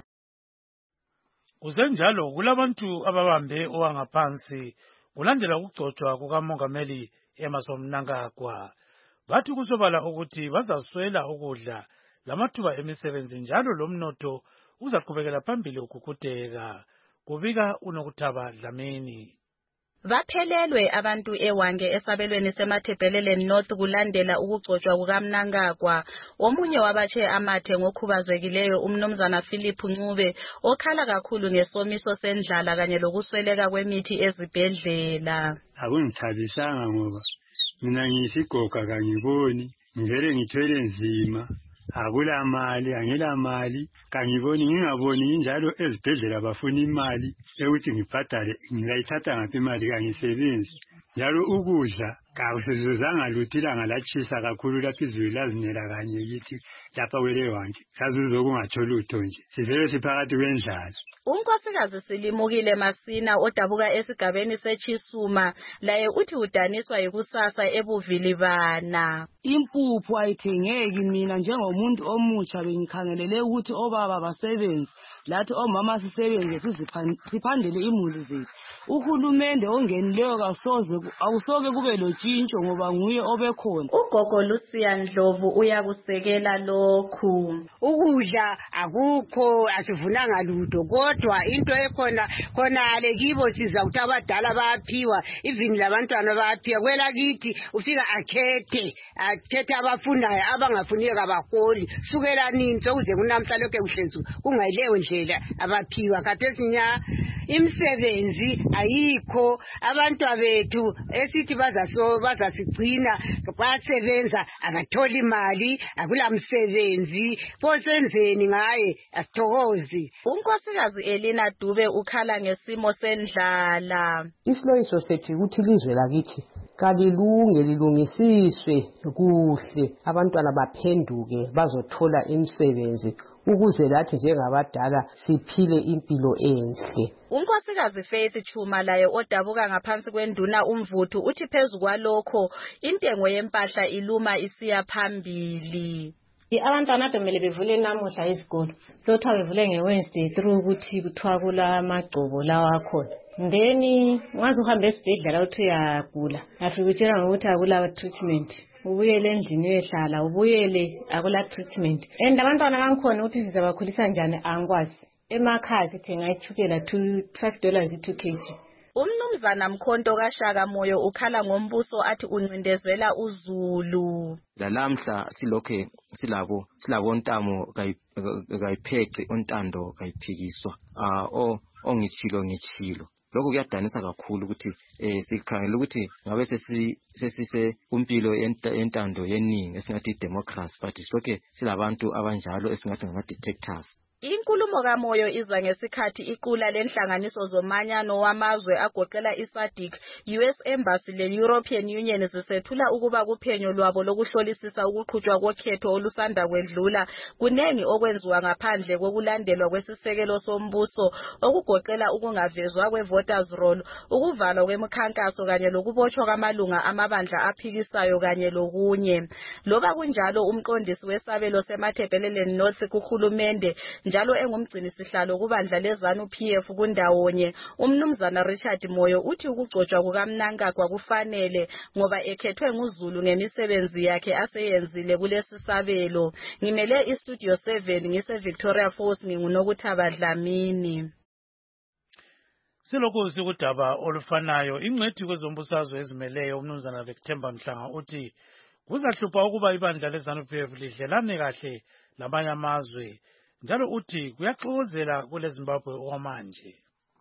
Kusenjalo kulabantu ababambe owangaphansi kulandela ukugcotshwa kukamongameli Emmerson Mnangagwa. Bathi kusobala ukuthi bazaswela ukudla lamathuba emisebenzi njalo lomnotho uzaqhubekela phambili ukukhutheka. Kubika uNokuthaba Dlamini. Baphelelwe abantu eWange esabelweni semathebheleleni North kulandela ukugcotshwa kukaMnangagwa. Omunye wabatshe amathe ngokhubazekileyo uMnumzana Philip Ncube okhala kakhulu ngesomiso sendlala kanye lokusweleka kwemithi ezibhedlela. Akungithabisanga ngoba mina ngiyisigoga kangiboni, ngivele ngithwele nzima. Akula mali, angela mali, kangiboni ngingaboni njalo ezibhedlela bafuna imali ukuthi ngibhadale, ngiyayithatha ngaphi imali kangisebenzi. Njalo ukudla kawusezuzanga luthila ngalatshisa kakhulu lapha izulu lazinela kanye yithi lapha kwele Wange. Sazuzokungathola utho nje. Sivele siphakathi kwendlala. Unkosikazi Silimukile Masina odabuka esigabeni seChisuma laye uthi udaniswa yikusasa ebuvilibana. Impuphu ayithengeki, mina njengomuntu omutsha bengikhangelele ukuthi obaba basebenze lathi omama sisebenze siphandele imuli zethu. Uhulumende ongenileyo awusoke kube lotshintsho ngoba nguye obekhona. Ugogo Lucia Ndlovu uyakusekela lokhu. Ukudla akukho, asivunanga lutho, kodwa into ekhona khonale kibo siza ukuthi abadala bayaphiwa, even labantwana bayaphiwa. Kwela kithi ufika akhethe abafunayo, abangafuniyo kabaholi. Sukela nini sokuze kunamhla lokho kuhlezu kungayileyo ndlela abaphiwa. Khathesinya imisebenzi ayikho, abantu bethu esithi bazasigcina basebenza abathola imali, akula msebenzi, posenzeni ngaye asithokozi. Unkosikazi Elina Dube ukhala ngesimo sendlala. Isiloyiso sethu ukuthi ilizwe lakithi kalilunge lilungisiswe kuhle, abantwana baphenduke bazothola imisebenzi ukuze lathi njengabadala siphile impilo enhle. Unkosikazi Faith Chuma laye odabuka ngaphansi kwenduna uMvuthu uthi phezu kwalokho intengo yempahla iluma isiya phambili. Abantwana kumele bevule namuhla izikolo. Sothiwa bevule ngeWednesday through ukuthi kuthiwa kula magcobo lawa akhona. Then ngaze uhambe esibhedlela uthi uyagula. Afike utshela ukuthi akula treatment. Ubuyele endlini uyehlala, ubuyele akula treatment. And abantwana bangikhona ukuthi sizabakhulisa njani angikwazi. Emakhaya sithenga ichukela $5 2 kg. Umnumzana Mkhonto kaShaka Moyo ukhala ngombuso athi uncindezela uZulu. Lamhla silokhe silabo ntamo kayipheke ontando kayiphikiswa. Ongitshilo. Lokho kuyadanisa kakhulu ukuthi sikhangela ukuthi ngabe sesise kumpilo yentando yeningi esingathi democracy, but silokhe silabantu abanjalo esingathi ngama detectors. Inkulumo kaMoyo iza ngesikhathi iqula lenhlanganiso zomanyano wamazwe agoqela iSADC, US Embassy le-European Union zisethula ukuba kuphenyo lwabo lokuhlolisisa ukuqhutshwa kokhetho olusanda kwedlula kunengi okwenziwa ngaphandle kokulandelwa kwesisekelo sombuso okugoqela ukungavezwa kwe-voters roll, ukuvalwa kwemikhankaso kanye lokubotshwa kwamalunga amabandla aphikisayo kanye lokunye. Loba kunjalo umqondisi wesabelo seMatabeleland North kuhulumende njalo engumgcini sihlalo kubandla lezanu PF kundawonye umnumzana Richard Moyo uthi ukugcotshwa kukaMnangagwa kufanele ngoba ekhethwe nguZulu ngemisebenzi yakhe aseyenzile kulesi sabelo. Ngimele iStudio 7 ngise Victoria Falls nginguNokuthaba Dlamini. Silokhu sikudaba olufanayo ingcwethi kwezombusazwe ezimeleyo umnumzana Victemba Mhlanga uthi kuzahlupha ukuba ibandla lezanu PF lidlelane kahle lamanye amazwe. Njalo uthi kuyaxokozela kule Zimbabwe okwamanje.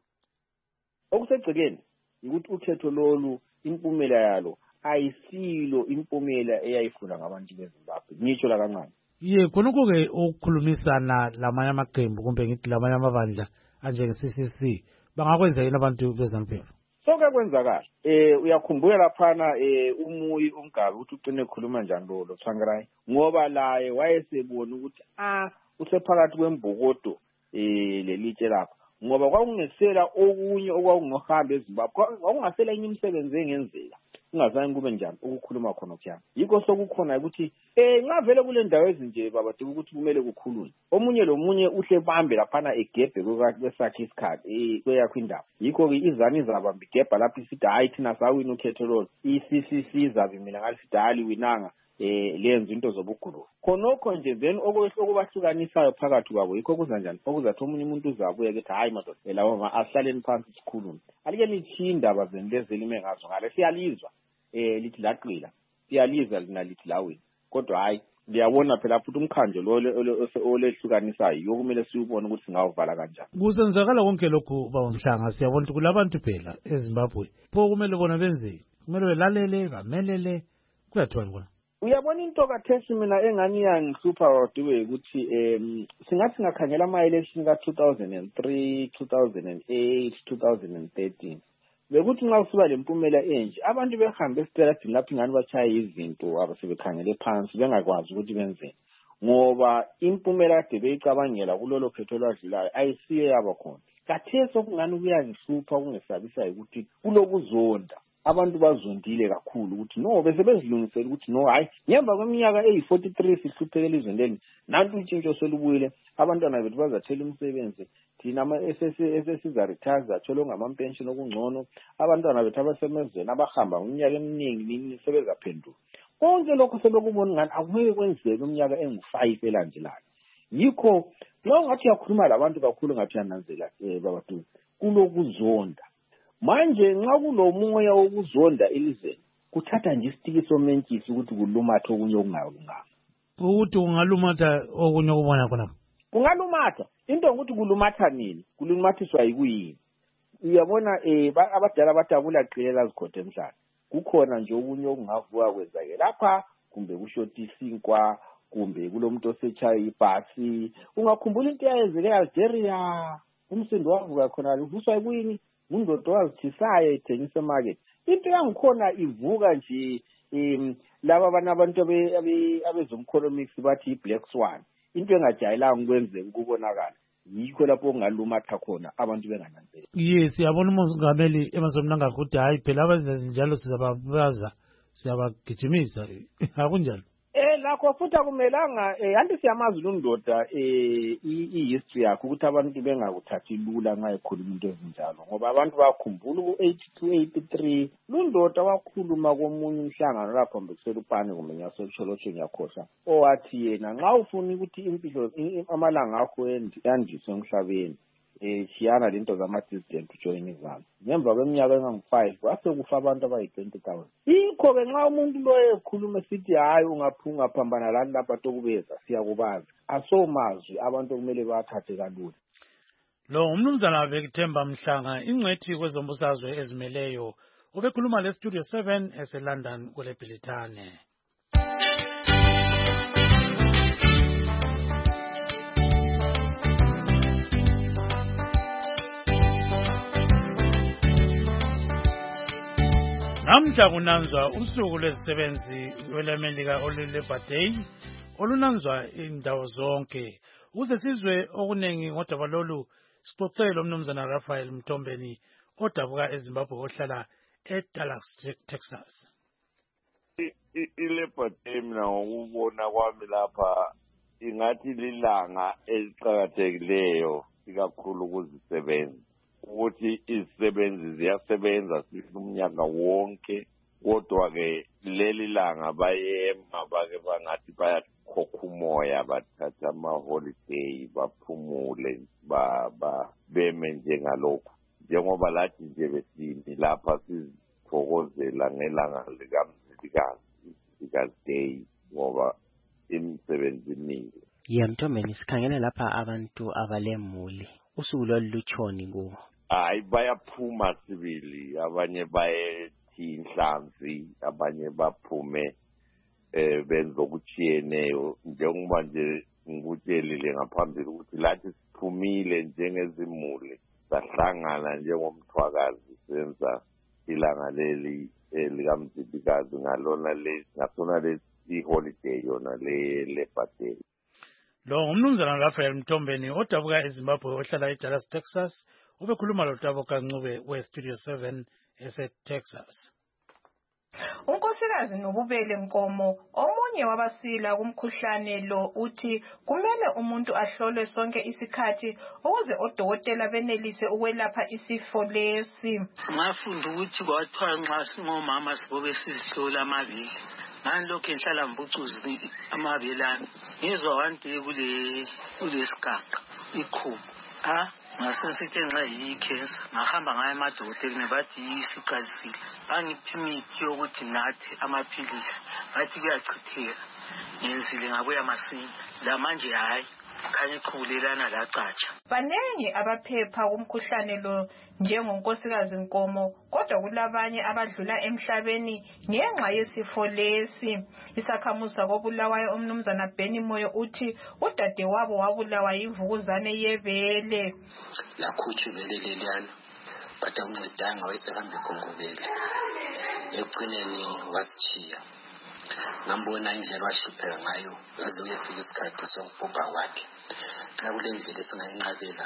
Okusegcekeni ukuthi ukhetho lolu impumela yalo ayisilo impumela eyayifuna ngabantu beZimbabwe. Ngitsho la kancane. Khonokho ke ukukhulumisana lamanye amaqembu kumbe ngithi lamanye amabandla anjenge CCC bangakwenza yini abantu beZanu-PF? Sonke kwenzakala. Uyakhumbula laphana umuyi umgabi ukuthi uqine khuluma njani lo Tsvangirai ngoba laye wayesebona ukuthi usephakathi kwembokodo lelitshe lapha ngoba kwakungesela okunye okwakungohamba eZimbabwe kwakungasela enye imisebenzi engenzeka ungazange kube njani ukukhuluma khona kutyana yikho sokukhona ukuthi nxa vele kule ndawo ezinje babadika ukuthi kumele kukhulunywe omunye lomunye uhle bambe laphana egebhe kwesakhe isikhathi kweyakho indaba yikho-ke izani izabamba igebha lapho isithi hayi thina sawina ukhetho lolo i-CCC izabe mina ngalithi hayi winanga lenza into zobugulufu khonokho nje then okubahlukanisayo phakathi kwabo yikho kuza njani okuzathi omunye umuntu uzabuye kethi hayi madoda lawo asihlaleni phansi sikhulume alike lithi indaba zenilezeli mengazo ngale siyalizwa lithi laqila siyalizwa lina lithi lawini kodwa hayi ngiyabona phela futhi umkhandlo lo olehlukanisayo yokumele siubone ukuthi singawuvala kanjani. Kusenzakala konke lokhu bawumhlanga siyabona ukuthi kulabantu phela eZimbabwe pho kumele bona benzeni kumele belalele bamelele kuyathiwa kona. Uyabona into kathesi mina engani yangihlupha waduwe ukuthi singathi ngakhangela ama-election ka-2003, 2008, 2013 bekuthi nxa kusuka lempumela enje abantu behambe esiteradini lapho ingani bachaye izinto abasebekhangele phansi bengakwazi ukuthi benzeni ngoba impumela kade beyicabangela kulolo khetho lwadlulayo ayisiyo yaba khona. Kathesi okungani kuyangihlupha kungesabisayo ukuthi kulokuzonda abantu bazondile kakhulu ukuthi no bese bezilungisela ukuthi no hayi ngemva kweminyaka eyi-43 sihlupheke elizweni leli nanti utshintsho solubuyile abantwana bethu bazathela umsebenzi thina ama-SSC za-retire zathola ngamampenshini okungcono abantwana bethu abasemezweni abahamba ngeminyaka eminingi sebezaphenduka konke lokho sebekubona ngani akumele kwenzeke iminyaka engu-5 elandelayo yikho lo ngathi uyakhuluma labantu kakhulu ngathi uyananzela babadu kulokuzonda manje nxa kulomoya wokuzonda elizweni kuthatha nje isitiki somentshisi ukuthi kulumatha okunye okungalunganga ukuthi kungalumatha okunye okubona khona kungalumatha into ukuthi kulumatha nini kulumathiswa yikuyini uyabona abadala badabula qilela zikhothe emhlanje kukhona nje okunye okungavuka kwenzake lapha kumbe kushoti isinkwa kumbe kulomuntu osetshayo ibhasi ungakhumbula into eyayenzeke Algeria umsindo wavuka khona uvuswa yikuyini undodo wazithisayo ethengisa emarket into yangikhona ivuka nje laba abantu abezomkholo mix bathi i-black swan into engajayelanga ukwenzeka ukubonakala yikho lapho kungalumatha khona abantu bengananzeli. Yes, yabona umongameli Emmerson Mnangagwa ukuthi hayi phela abenza njalo sizababaza siyabagijimisa akunjalo. Lakho futhi akumelanga yanti siyamazi lundoda i-history yakho ukuthi abantu bengakuthathi lula nxa ekhuluma into ezinjalo ngoba abantu bakhumbula ku-82 83 lundoda wakhuluma komunye umhlangano lapho mbekisela upane kumbe nyasotsholosho ngiyakhohlwa owathi yena nxa ufuna ukuthi impilo amalanga akho yandiswe emhlabeni shiyana lento zama-dissident ujoyina izami ngemva kweminyaka engangu-5 kwasekufa abantu abayi-20,000 yikho-ke nxa umuntu loyo ekhuluma esithi hhayi ungaphambana lani lapha tokubeza siyakubazi asomazwi abantu okumele bathathe kalula. Lo umnumzana Bekithemba Mhlanga ingcwethi kwezombusazwe ezimeleyo ubekhuluma le-Studio 7 ese-London kule Bhilithane. Namhla kunanzwa usuku lwezisebenzi lwelemelika olule-Labor Day olunanzwa indawo zonke. Ukuze sizwe okunengi ngodaba lolu sixoxele umnumzana Raphael Mtombeni odabuka eZimbabwe ohlala eDallas, Texas. I-Labor Day mina ngokubona kwami lapha ingathi lilanga eliqhakathekileyo ikakhulu kuzisebenzi. Ukuthi izisebenzi ziyasebenza umnyaka wonke kodwa-ke leli langa bayema bake bangathi bayakhokha umoya bathatha ama-holiday baphumule beme njengalokhu njengoba lathi nje besini lapha sizithokozela ngelanga likaMzilikazi Day ngoba imisebenzi iningi. Mtombeni sikhangela lapha abantu abalemuli usuku lolu lutshoni kuwo. Hayi bayaphuma sibili abanye bayethi inhlanzi abanye baphume benza okutshiyeneyo njengoba nje ngikutshelile ngaphambili ukuthi lathi siphumile njengezimuli sahlangana njengomthwakazi senza ilanga leli likaMzilikazi ngasona lesi holiday yona le-Labor Day. Lo umnumzana Raphael Mtombeni odabuka eZimbabwe ohlala eDallas, Texas ubekhuluma loTabo Kancube we-Studio 7 ese-Texas. Unkosikazi Nobubele Nkomo omunye wabasila kumkhuhlane lo uthi kumele umuntu ahlolwe sonke isikhathi ukuze odokotela benelise ukwelapha isifo lesi. Ngafunda ukuthi kwathiwa nxa singomama sibobe sizihlola amabili ngani lokho enhlala mbucuzi amabelana ngizwa wande kule sigaba ikhubu ngasesithi nxa yi-cancer ngahamba ngayo emadokotela bathi isiqalisile bangiphi imithi yokuthi nathi amaphilisi bathi kuyachitheka ngenzile ngabuya masinya la manje hayi khanye iqhubulelana lacatsha. Banengi abaphepha kumkhuhlane lo njengonkosikazi Nkomo kodwa kulabanye abadlula emhlabeni ngenxa yesifo lesi. Isakhamuza koBulawayo umnumzana Beni Moyo uthi udadewabo wabulawa yimvukuzane yebele. Lakhutsha ibele leliyana bata uncedanga wayesehambe eGongobele ekugcineni wasitshiya. Ngambona indlela wahlupheka ngayo yaze uyefika isikhathi sokubhubha kwakhe. Xa kule ndlela esingayinqabela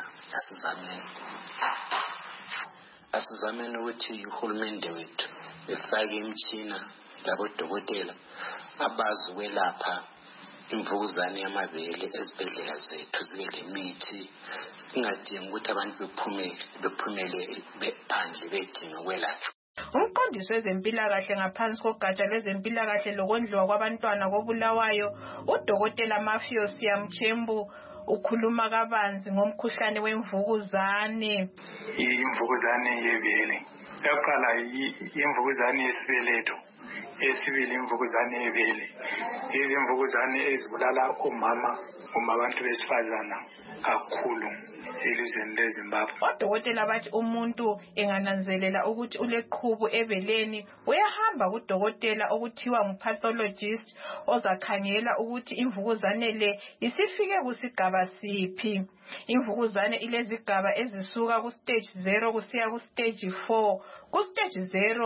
asizameni ukuthi uhulumende wethu efake imitshina labodokotela abazi ukwelapha imvukuzane yamabele ezibhedlela zethu zibe lemithi ingadingi ukuthi abantu bephumele phandle bedinga ukwelatshwa. Umqondisi wezempilakahle ngaphansi kogatsha lwezempilakahle lokondliwa kwabantwana koBulawayo udokotela Mafio Siyamchembu ukhuluma kabanzi ngomkhuhlane wemvukuzane. Imvukuzane yebele yaqala imvukuzane yesibeletho esibili imvukuzane yebele izimvukuzane ezibulala omama abantu besifazana kakhulu elizweni leZimbabwe. Odokotela bathi umuntu engananzelela ukuthi uleqhubu ebeleni uyahamba kudokotela okuthiwa ngupathologist ozakhangela ukuthi imvukuzane le isifike kusigaba siphi. Imvukuzane ilezigaba ezisuka ku stage 0 kusiya ku stage 4. Ku stage 0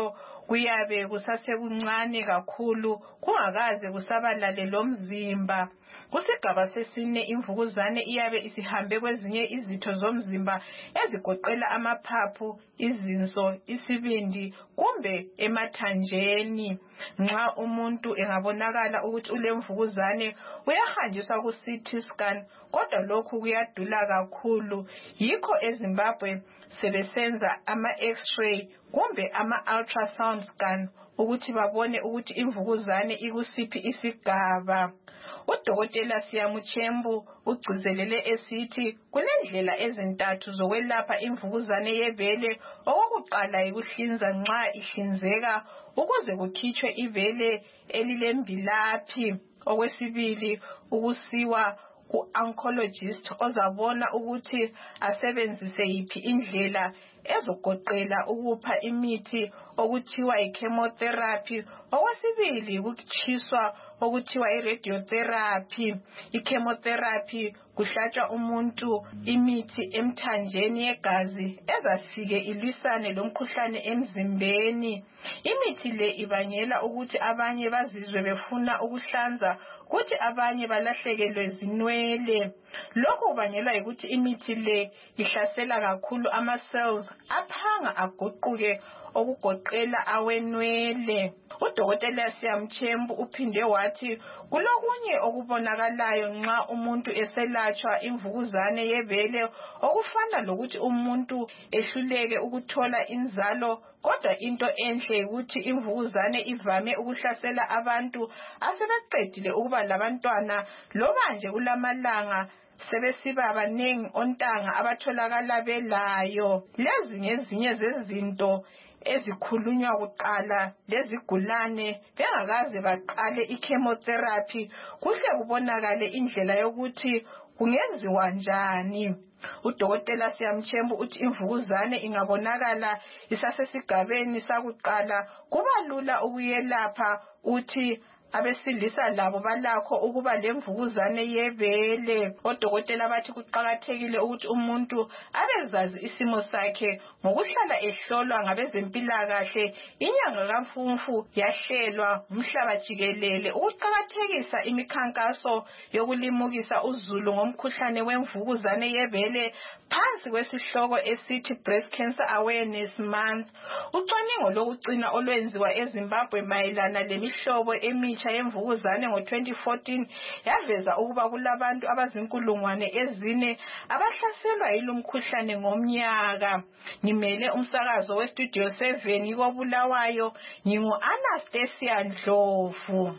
kuyabe kusasekuncane kakhulu kungakaze kusabalale lomzimba. Kusigaba sesine imvukuzane iyabe isihambe kwezinye izitho zomzimba ezigoqela amaphaphu, izinso, isibindi kumbe emathanjeni. Nxa umuntu engabonakala ukuthi ulemvukuzane uyahanjiswa ku CT scan, kodwa lokhu kuyadula kakhulu. Yikho eZimbabwe sebesenza ama X-ray kumbe ama ultrasound scan ukuthi babone ukuthi imvukuzane ikusiphi isigaba. Udokotela Siyamuchembu ugcizelele esithi kulendlela ezintathu zokwelapha imvukuzane yebele. Okokuqala yikuhlinza nxa ihlinzeka ukuze kukhitshwe ibele elilembilaphi. Okwesibili ukusiwa ku-oncologist ozabona ukuthi asebenzise yiphi indlela ezogoqela ukupha imithi okuthiwa yi-chemotherapy. Okwesibili ukutshiswa okuthiwa i-radiotherapy. I-chemotherapy kuhlatshwa umuntu imithi emthanjeni yegazi ezafike ilwisane lomkhuhlane emzimbeni. Imithi le ibangela ukuthi abanye bazizwe befuna ukuhlanza, kuthi abanye balahlekelwe zinwele. Lokhu kubangelwa yikuthi imithi le ihlasela kakhulu ama-cells aphanga aguquke okugoqela awenwele. Udokotela Siyamuchembu uphinde wathi kulokunye okubonakalayo nxa umuntu eselatshwa imvukuzane yebele, okufana lokuthi umuntu ehluleke ukuthola inzalo. Kodwa into enhle ukuthi imvukuzane ivame ukuhlasela abantu asebeqedile ukuba labantwana, loba nje kulamalanga sebesiba banengi ontanga abatholakala belayo. Lezi ngezinye zezinto ezikhulunywa kuqala lezigulane bengakaze baqale i-chemotherapy, kuhle kubonakale indlela yokuthi kungenziwa njani. Udokotela Siyamuchembu uthi imvukuzane ingabonakala isasesigabeni sakuqala kuba lula ukuyelapha. Uthi abesilisa labo balakho ukuba lemvukuzane yebele. Odokotela bathi kuqakathekile ukuthi umuntu abezazi isimo sakhe ngokuhlala ehlolwa ngabezempilakahle. Inyanga kaMfumfu yahlelwa umhlaba jikelele ukuqakathekisa imikhankaso yokulimukisa uzulu ngomkhuhlane wemvukuzane yebele phansi kwesihloko esithi Breast Cancer Awareness Month. Ucwaningo lokucina olwenziwa eZimbabwe mayelana lemihlobo emitsha yemvukuzane ngo-2014 yaveza ukuba kulabantu abazinkulungwane ezine abahlaselwa yilumkhuhlane ngomnyaka. Ngimele umsakazo weStudio 7 koBulawayo, ngingu-Anastasia Ndlovu.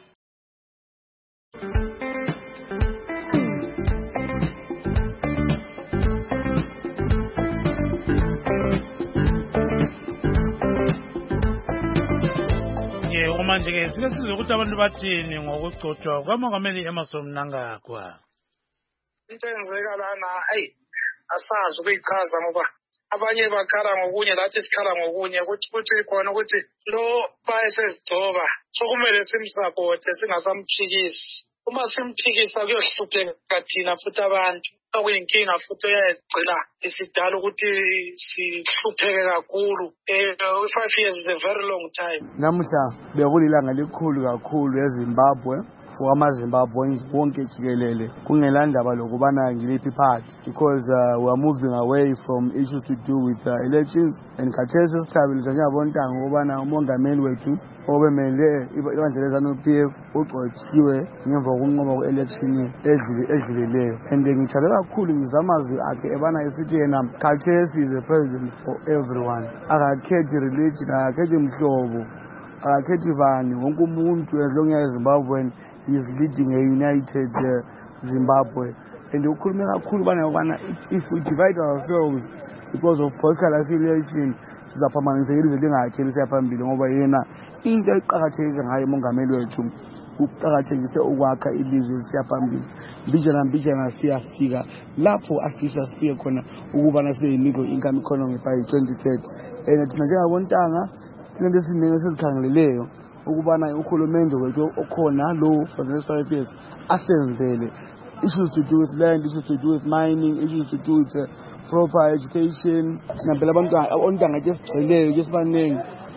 Manje-ke sike sizwe ukuthi abantu bathini ngokugcotshwa kwamongameli Emmerson Mnangagwa. Into eyenzeka lana asazi ukuyichaza ngoba abanye bakhala ngokunye lathi sikhala ngokunye ukuthi khona ukuthi lo bayesezigcoba sokumele simsapote singasamphikisi. Uma simphikisa kuyohlupheka thina futhi abantu. Okuyinkinga futhi eyayigcina isidala ukuthi sihlupheke kakhulu. 5 years is a very long time. Namuhla bekulilanga elikhulu kakhulu eZimbabwe for amaZimbabweans bonke jikelele kungela ndaba lokubana ngiliphi part, because we are moving away from issues to do with elections. And khathesi sihlabelisa njengabontanga ukubana umongameli wethu obemele ibandla leZANU-PF ugcotshiwe ngemva kokunqoba kwe-election edlulileyo. And ngithabe kakhulu ngizamazwi akhe ebana esithi yena khathesi is a president for everyone. Akakhethi religion, akakhethi mhlobo, akakhethi bani, wonke umuntu as long as Zimbabwean is leading a united Zimbabwe. And ukhulume kakhulu bana if we divide ourselves because of political affiliation sizaphambanisa ilizwe lingakheli siyaphambili, ngoba yena into eqakatheke ngayo umongameli wethu uqakathekise ukwakha ilizwe lisiyaphambili. Mbijana siyafika lapho afisa sifike khona ukubana sibe middle income economy by 2030. And thina njengabontanga sinento esiningi esizikhangeleleyo ukubana uhulumende wethu okhona lo for the next 5 years asenzele issues to do with land, issues to do with mining, issues to do with proper education. Sinaphela abantwana ontanga ke sigcweleyo ke sibanengi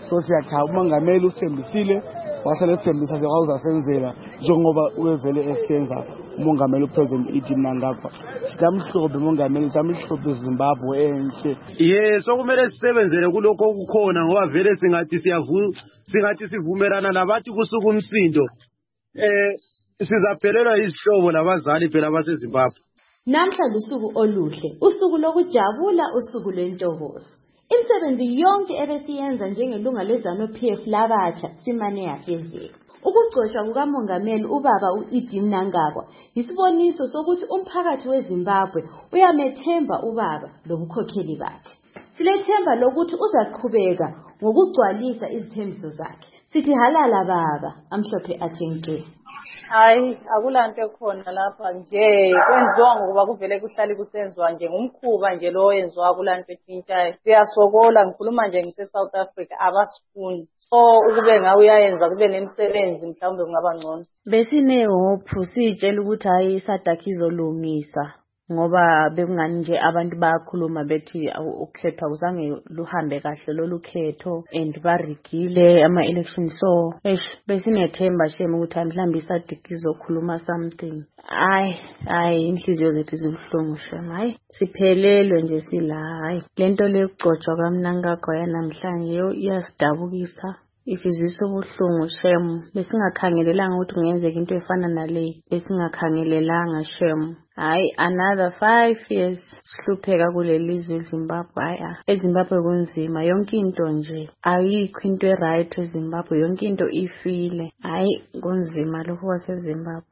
so siyathaba umongameli usithembisile waselethembisa sekawuzasenzela njengoba uyevele esenza umongameli upresident Edi Mnangagwa. Sikamhlobe umongameli samhlobe Zimbabwe enhle. So kumele sisebenzele kulokho okukhona ngoba vele singathi sivumelana labathi kusuka umsindo sizaphelelwa izihlobo labazali phela baseZimbabwe. Namhlanje usuku oluhle, usuku lokujabula, usuku lwentokozo. Imisebenzi yonke ebesiyenza njengelunga leZANU-PF labatsha simane yafezeka. Ukugcotshwa kukamongameli ubaba Edi Mnangagwa yisiboniso sokuthi umphakathi weZimbabwe uyamethemba ubaba lobukhokheli bakhe. Silethemba lokuthi uzaqhubeka ngokugcwalisa izithembiso zakhe. Sithi halala baba, amhlophe athi nke. Hayi, akulanto ekhona lapha nje kwenziwa ngokuba kuvele kuhlali kusenziwa nje ngumkhuba nje lo yenziwa kulanto ethintayo. Siyasokola ngikhuluma nje ngise South Africa abasifuni. So ukube ngawe uyayenza kube nemisebenzi mhlawumbe kungaba ngcono. Besine hope sitshela ukuthi hayi isadakhi izolungisa. Ngoba bekungani nje abantu bayakhuluma bethi ukhetho uzange luhambe kahle lolu khetho and barigile ama elections so besinethemba sheme ukuthi mhlawumbe isadiki izokhuluma something. Hayi inhliziyo zethu zibuhlungu sheme. Hayi siphelelwe nje sila. Hayi lento lekugcotshwa kaMnangagwa yanamhlanje iyasidabukisa. Isizwisa ubuhlungu shame. Besingakhangelelanga ukuthi kungenzeka into efana nale. Besingakhangelelanga shame. Hayi another 5 years sihlupheka kuleli lizwe eZimbabwe. eZimbabwe kunzima yonke into nje. Ayikho into eright eZimbabwe, yonke into ifile. Hayi kunzima lokho kwaseZimbabwe.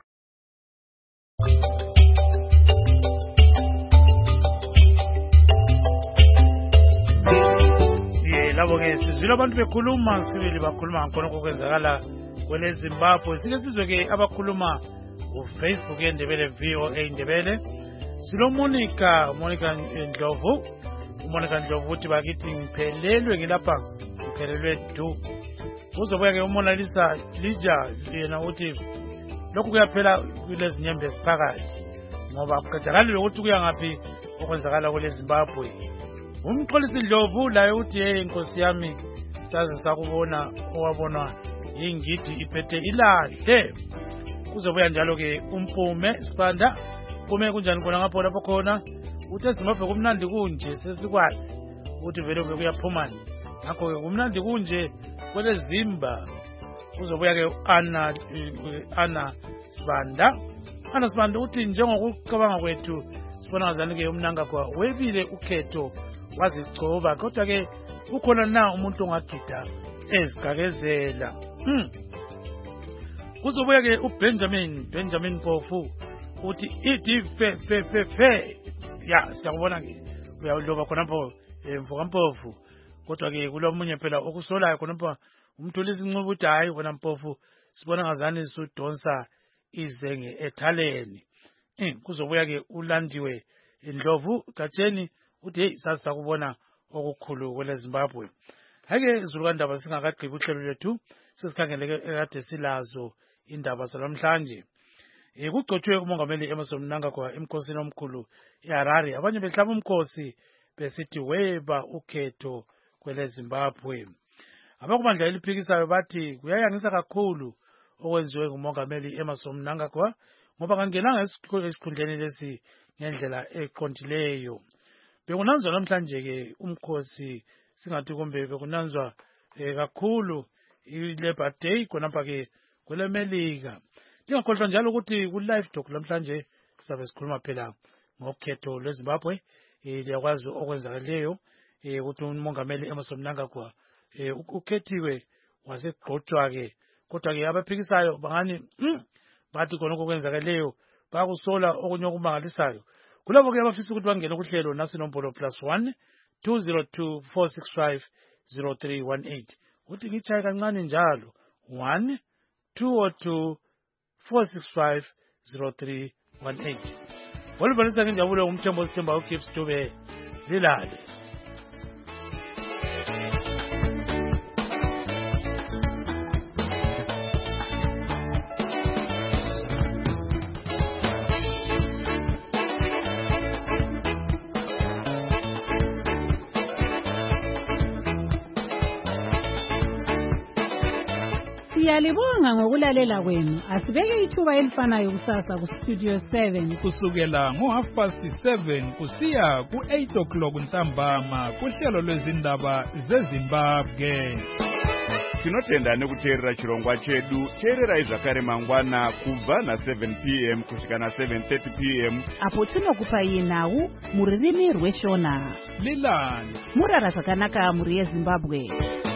Labo ke sizwile abantu bekhuluma sibili bakhuluma ngakho okwenzakala kwele Zimbabwe. Sike sizwe ke abakhuluma uFacebook eNdebele VOA Ndebele. Silo Monica Ndlovu. Monica Ndlovu uthi bakithi ngiphelelwe ngilapha ngiphelelwe du. Uzobuya ke uMonalisa Lija yena uthi lokhu kuyaphela kulezi nyembe esiphakathi ngoba kuqedakala ukuthi kuya ngaphi okwenzakala kwele Zimbabwe. Umxolisi Ndlovu laye uthi inkosi yami saze sakubona owabona ingidi iphethe ilahle. Kuzobuya njalo ke umpume Sibanda kume kunjani khona ngapho lapho khona uthi eZimbabwe kumnandi kunje sesikwazi ukuthi vele kuyaphuma ngakho ke kumnandi kunje kwele Zimba. Kuzobuya ke Ana Sibanda uthi njengokucabanga kwethu sibona ngazani ke uMnangagwa webile ukhetho wazigcoba kodwa ke ukhona na umuntu ongagida ezigakezela. Kuzobuya ke uBenjamin Mpofu uthi ithi fe ya siyabona ke uyaloba khonapho emvuka Mpofu kodwa ke kulomunye phela okusolayo khonapho umthulisi incubo uthi hayi wena Mpofu sibona ngazani sudonsa izenge ethaleni. Kuzobuya ke ulandiwe Ndlovu Gatsheni uthi hey sasakubona okukhulu kwele Zimbabwe. Hake izulukandaba singakagqibi uhlelo lethu sesikhangeleke ekade silazo indaba zalamhlanje. Kugcotshwe umongameli Emmerson Mnangagwa emkhosini omkhulu eHarare. Abanye behlaba umkhosi besithi weba ukhetho kwele Zimbabwe. Abakubandla eliphikisayo bathi kuyayangisa kakhulu okwenziwe ngumongameli Emmerson Mnangagwa ngoba kangenanga esikhundleni lesi ngendlela eqondileyo. Bekunanzwa namhlanje ke umkhosi singathi kumbe bekunanzwa kakhulu iLabor Day khonapha ke kweleMelika. Lingakhohlwa njalo ukuthi ku-live talk namhlanje sizabe sikhuluma phela ngokhetho lweZimbabwe. Liyakwazi okwenzakaleyo ukuthi umongameli Emmerson Mnangagwa ukhethiwe wasegqotshwa ke kodwa ke abaphikisayo bangani bathi khona okwenzakaleyo bakusola okunye okumangalisayo. Kulabo ke abafisa ukuthi bangene kuhlelo nasi nombolo +1 202 465 0318 uthi ngichaye kancane njalo 1 202 465 0318. Wolibalisa ngenjabulo umthembo Sithemba uGibbs Dube lilale. Siyalibonga ngokulalela kwenu. Asibeke ithuba elifanayo kusasa ku Studio 7 kusukela ngo7:30 kusiya ku8 o'clock ntambama kuhlelo lwezindaba zeZimbabwe. Tinotenda nekuteerera chirongwa chedu. Teererai zvakare mangwana kubva na7 p.m. kusvika na7:30 p.m. apo tinokupai nhau mururimi rweShona. Lilani murara zvakanaka muri yeZimbabwe.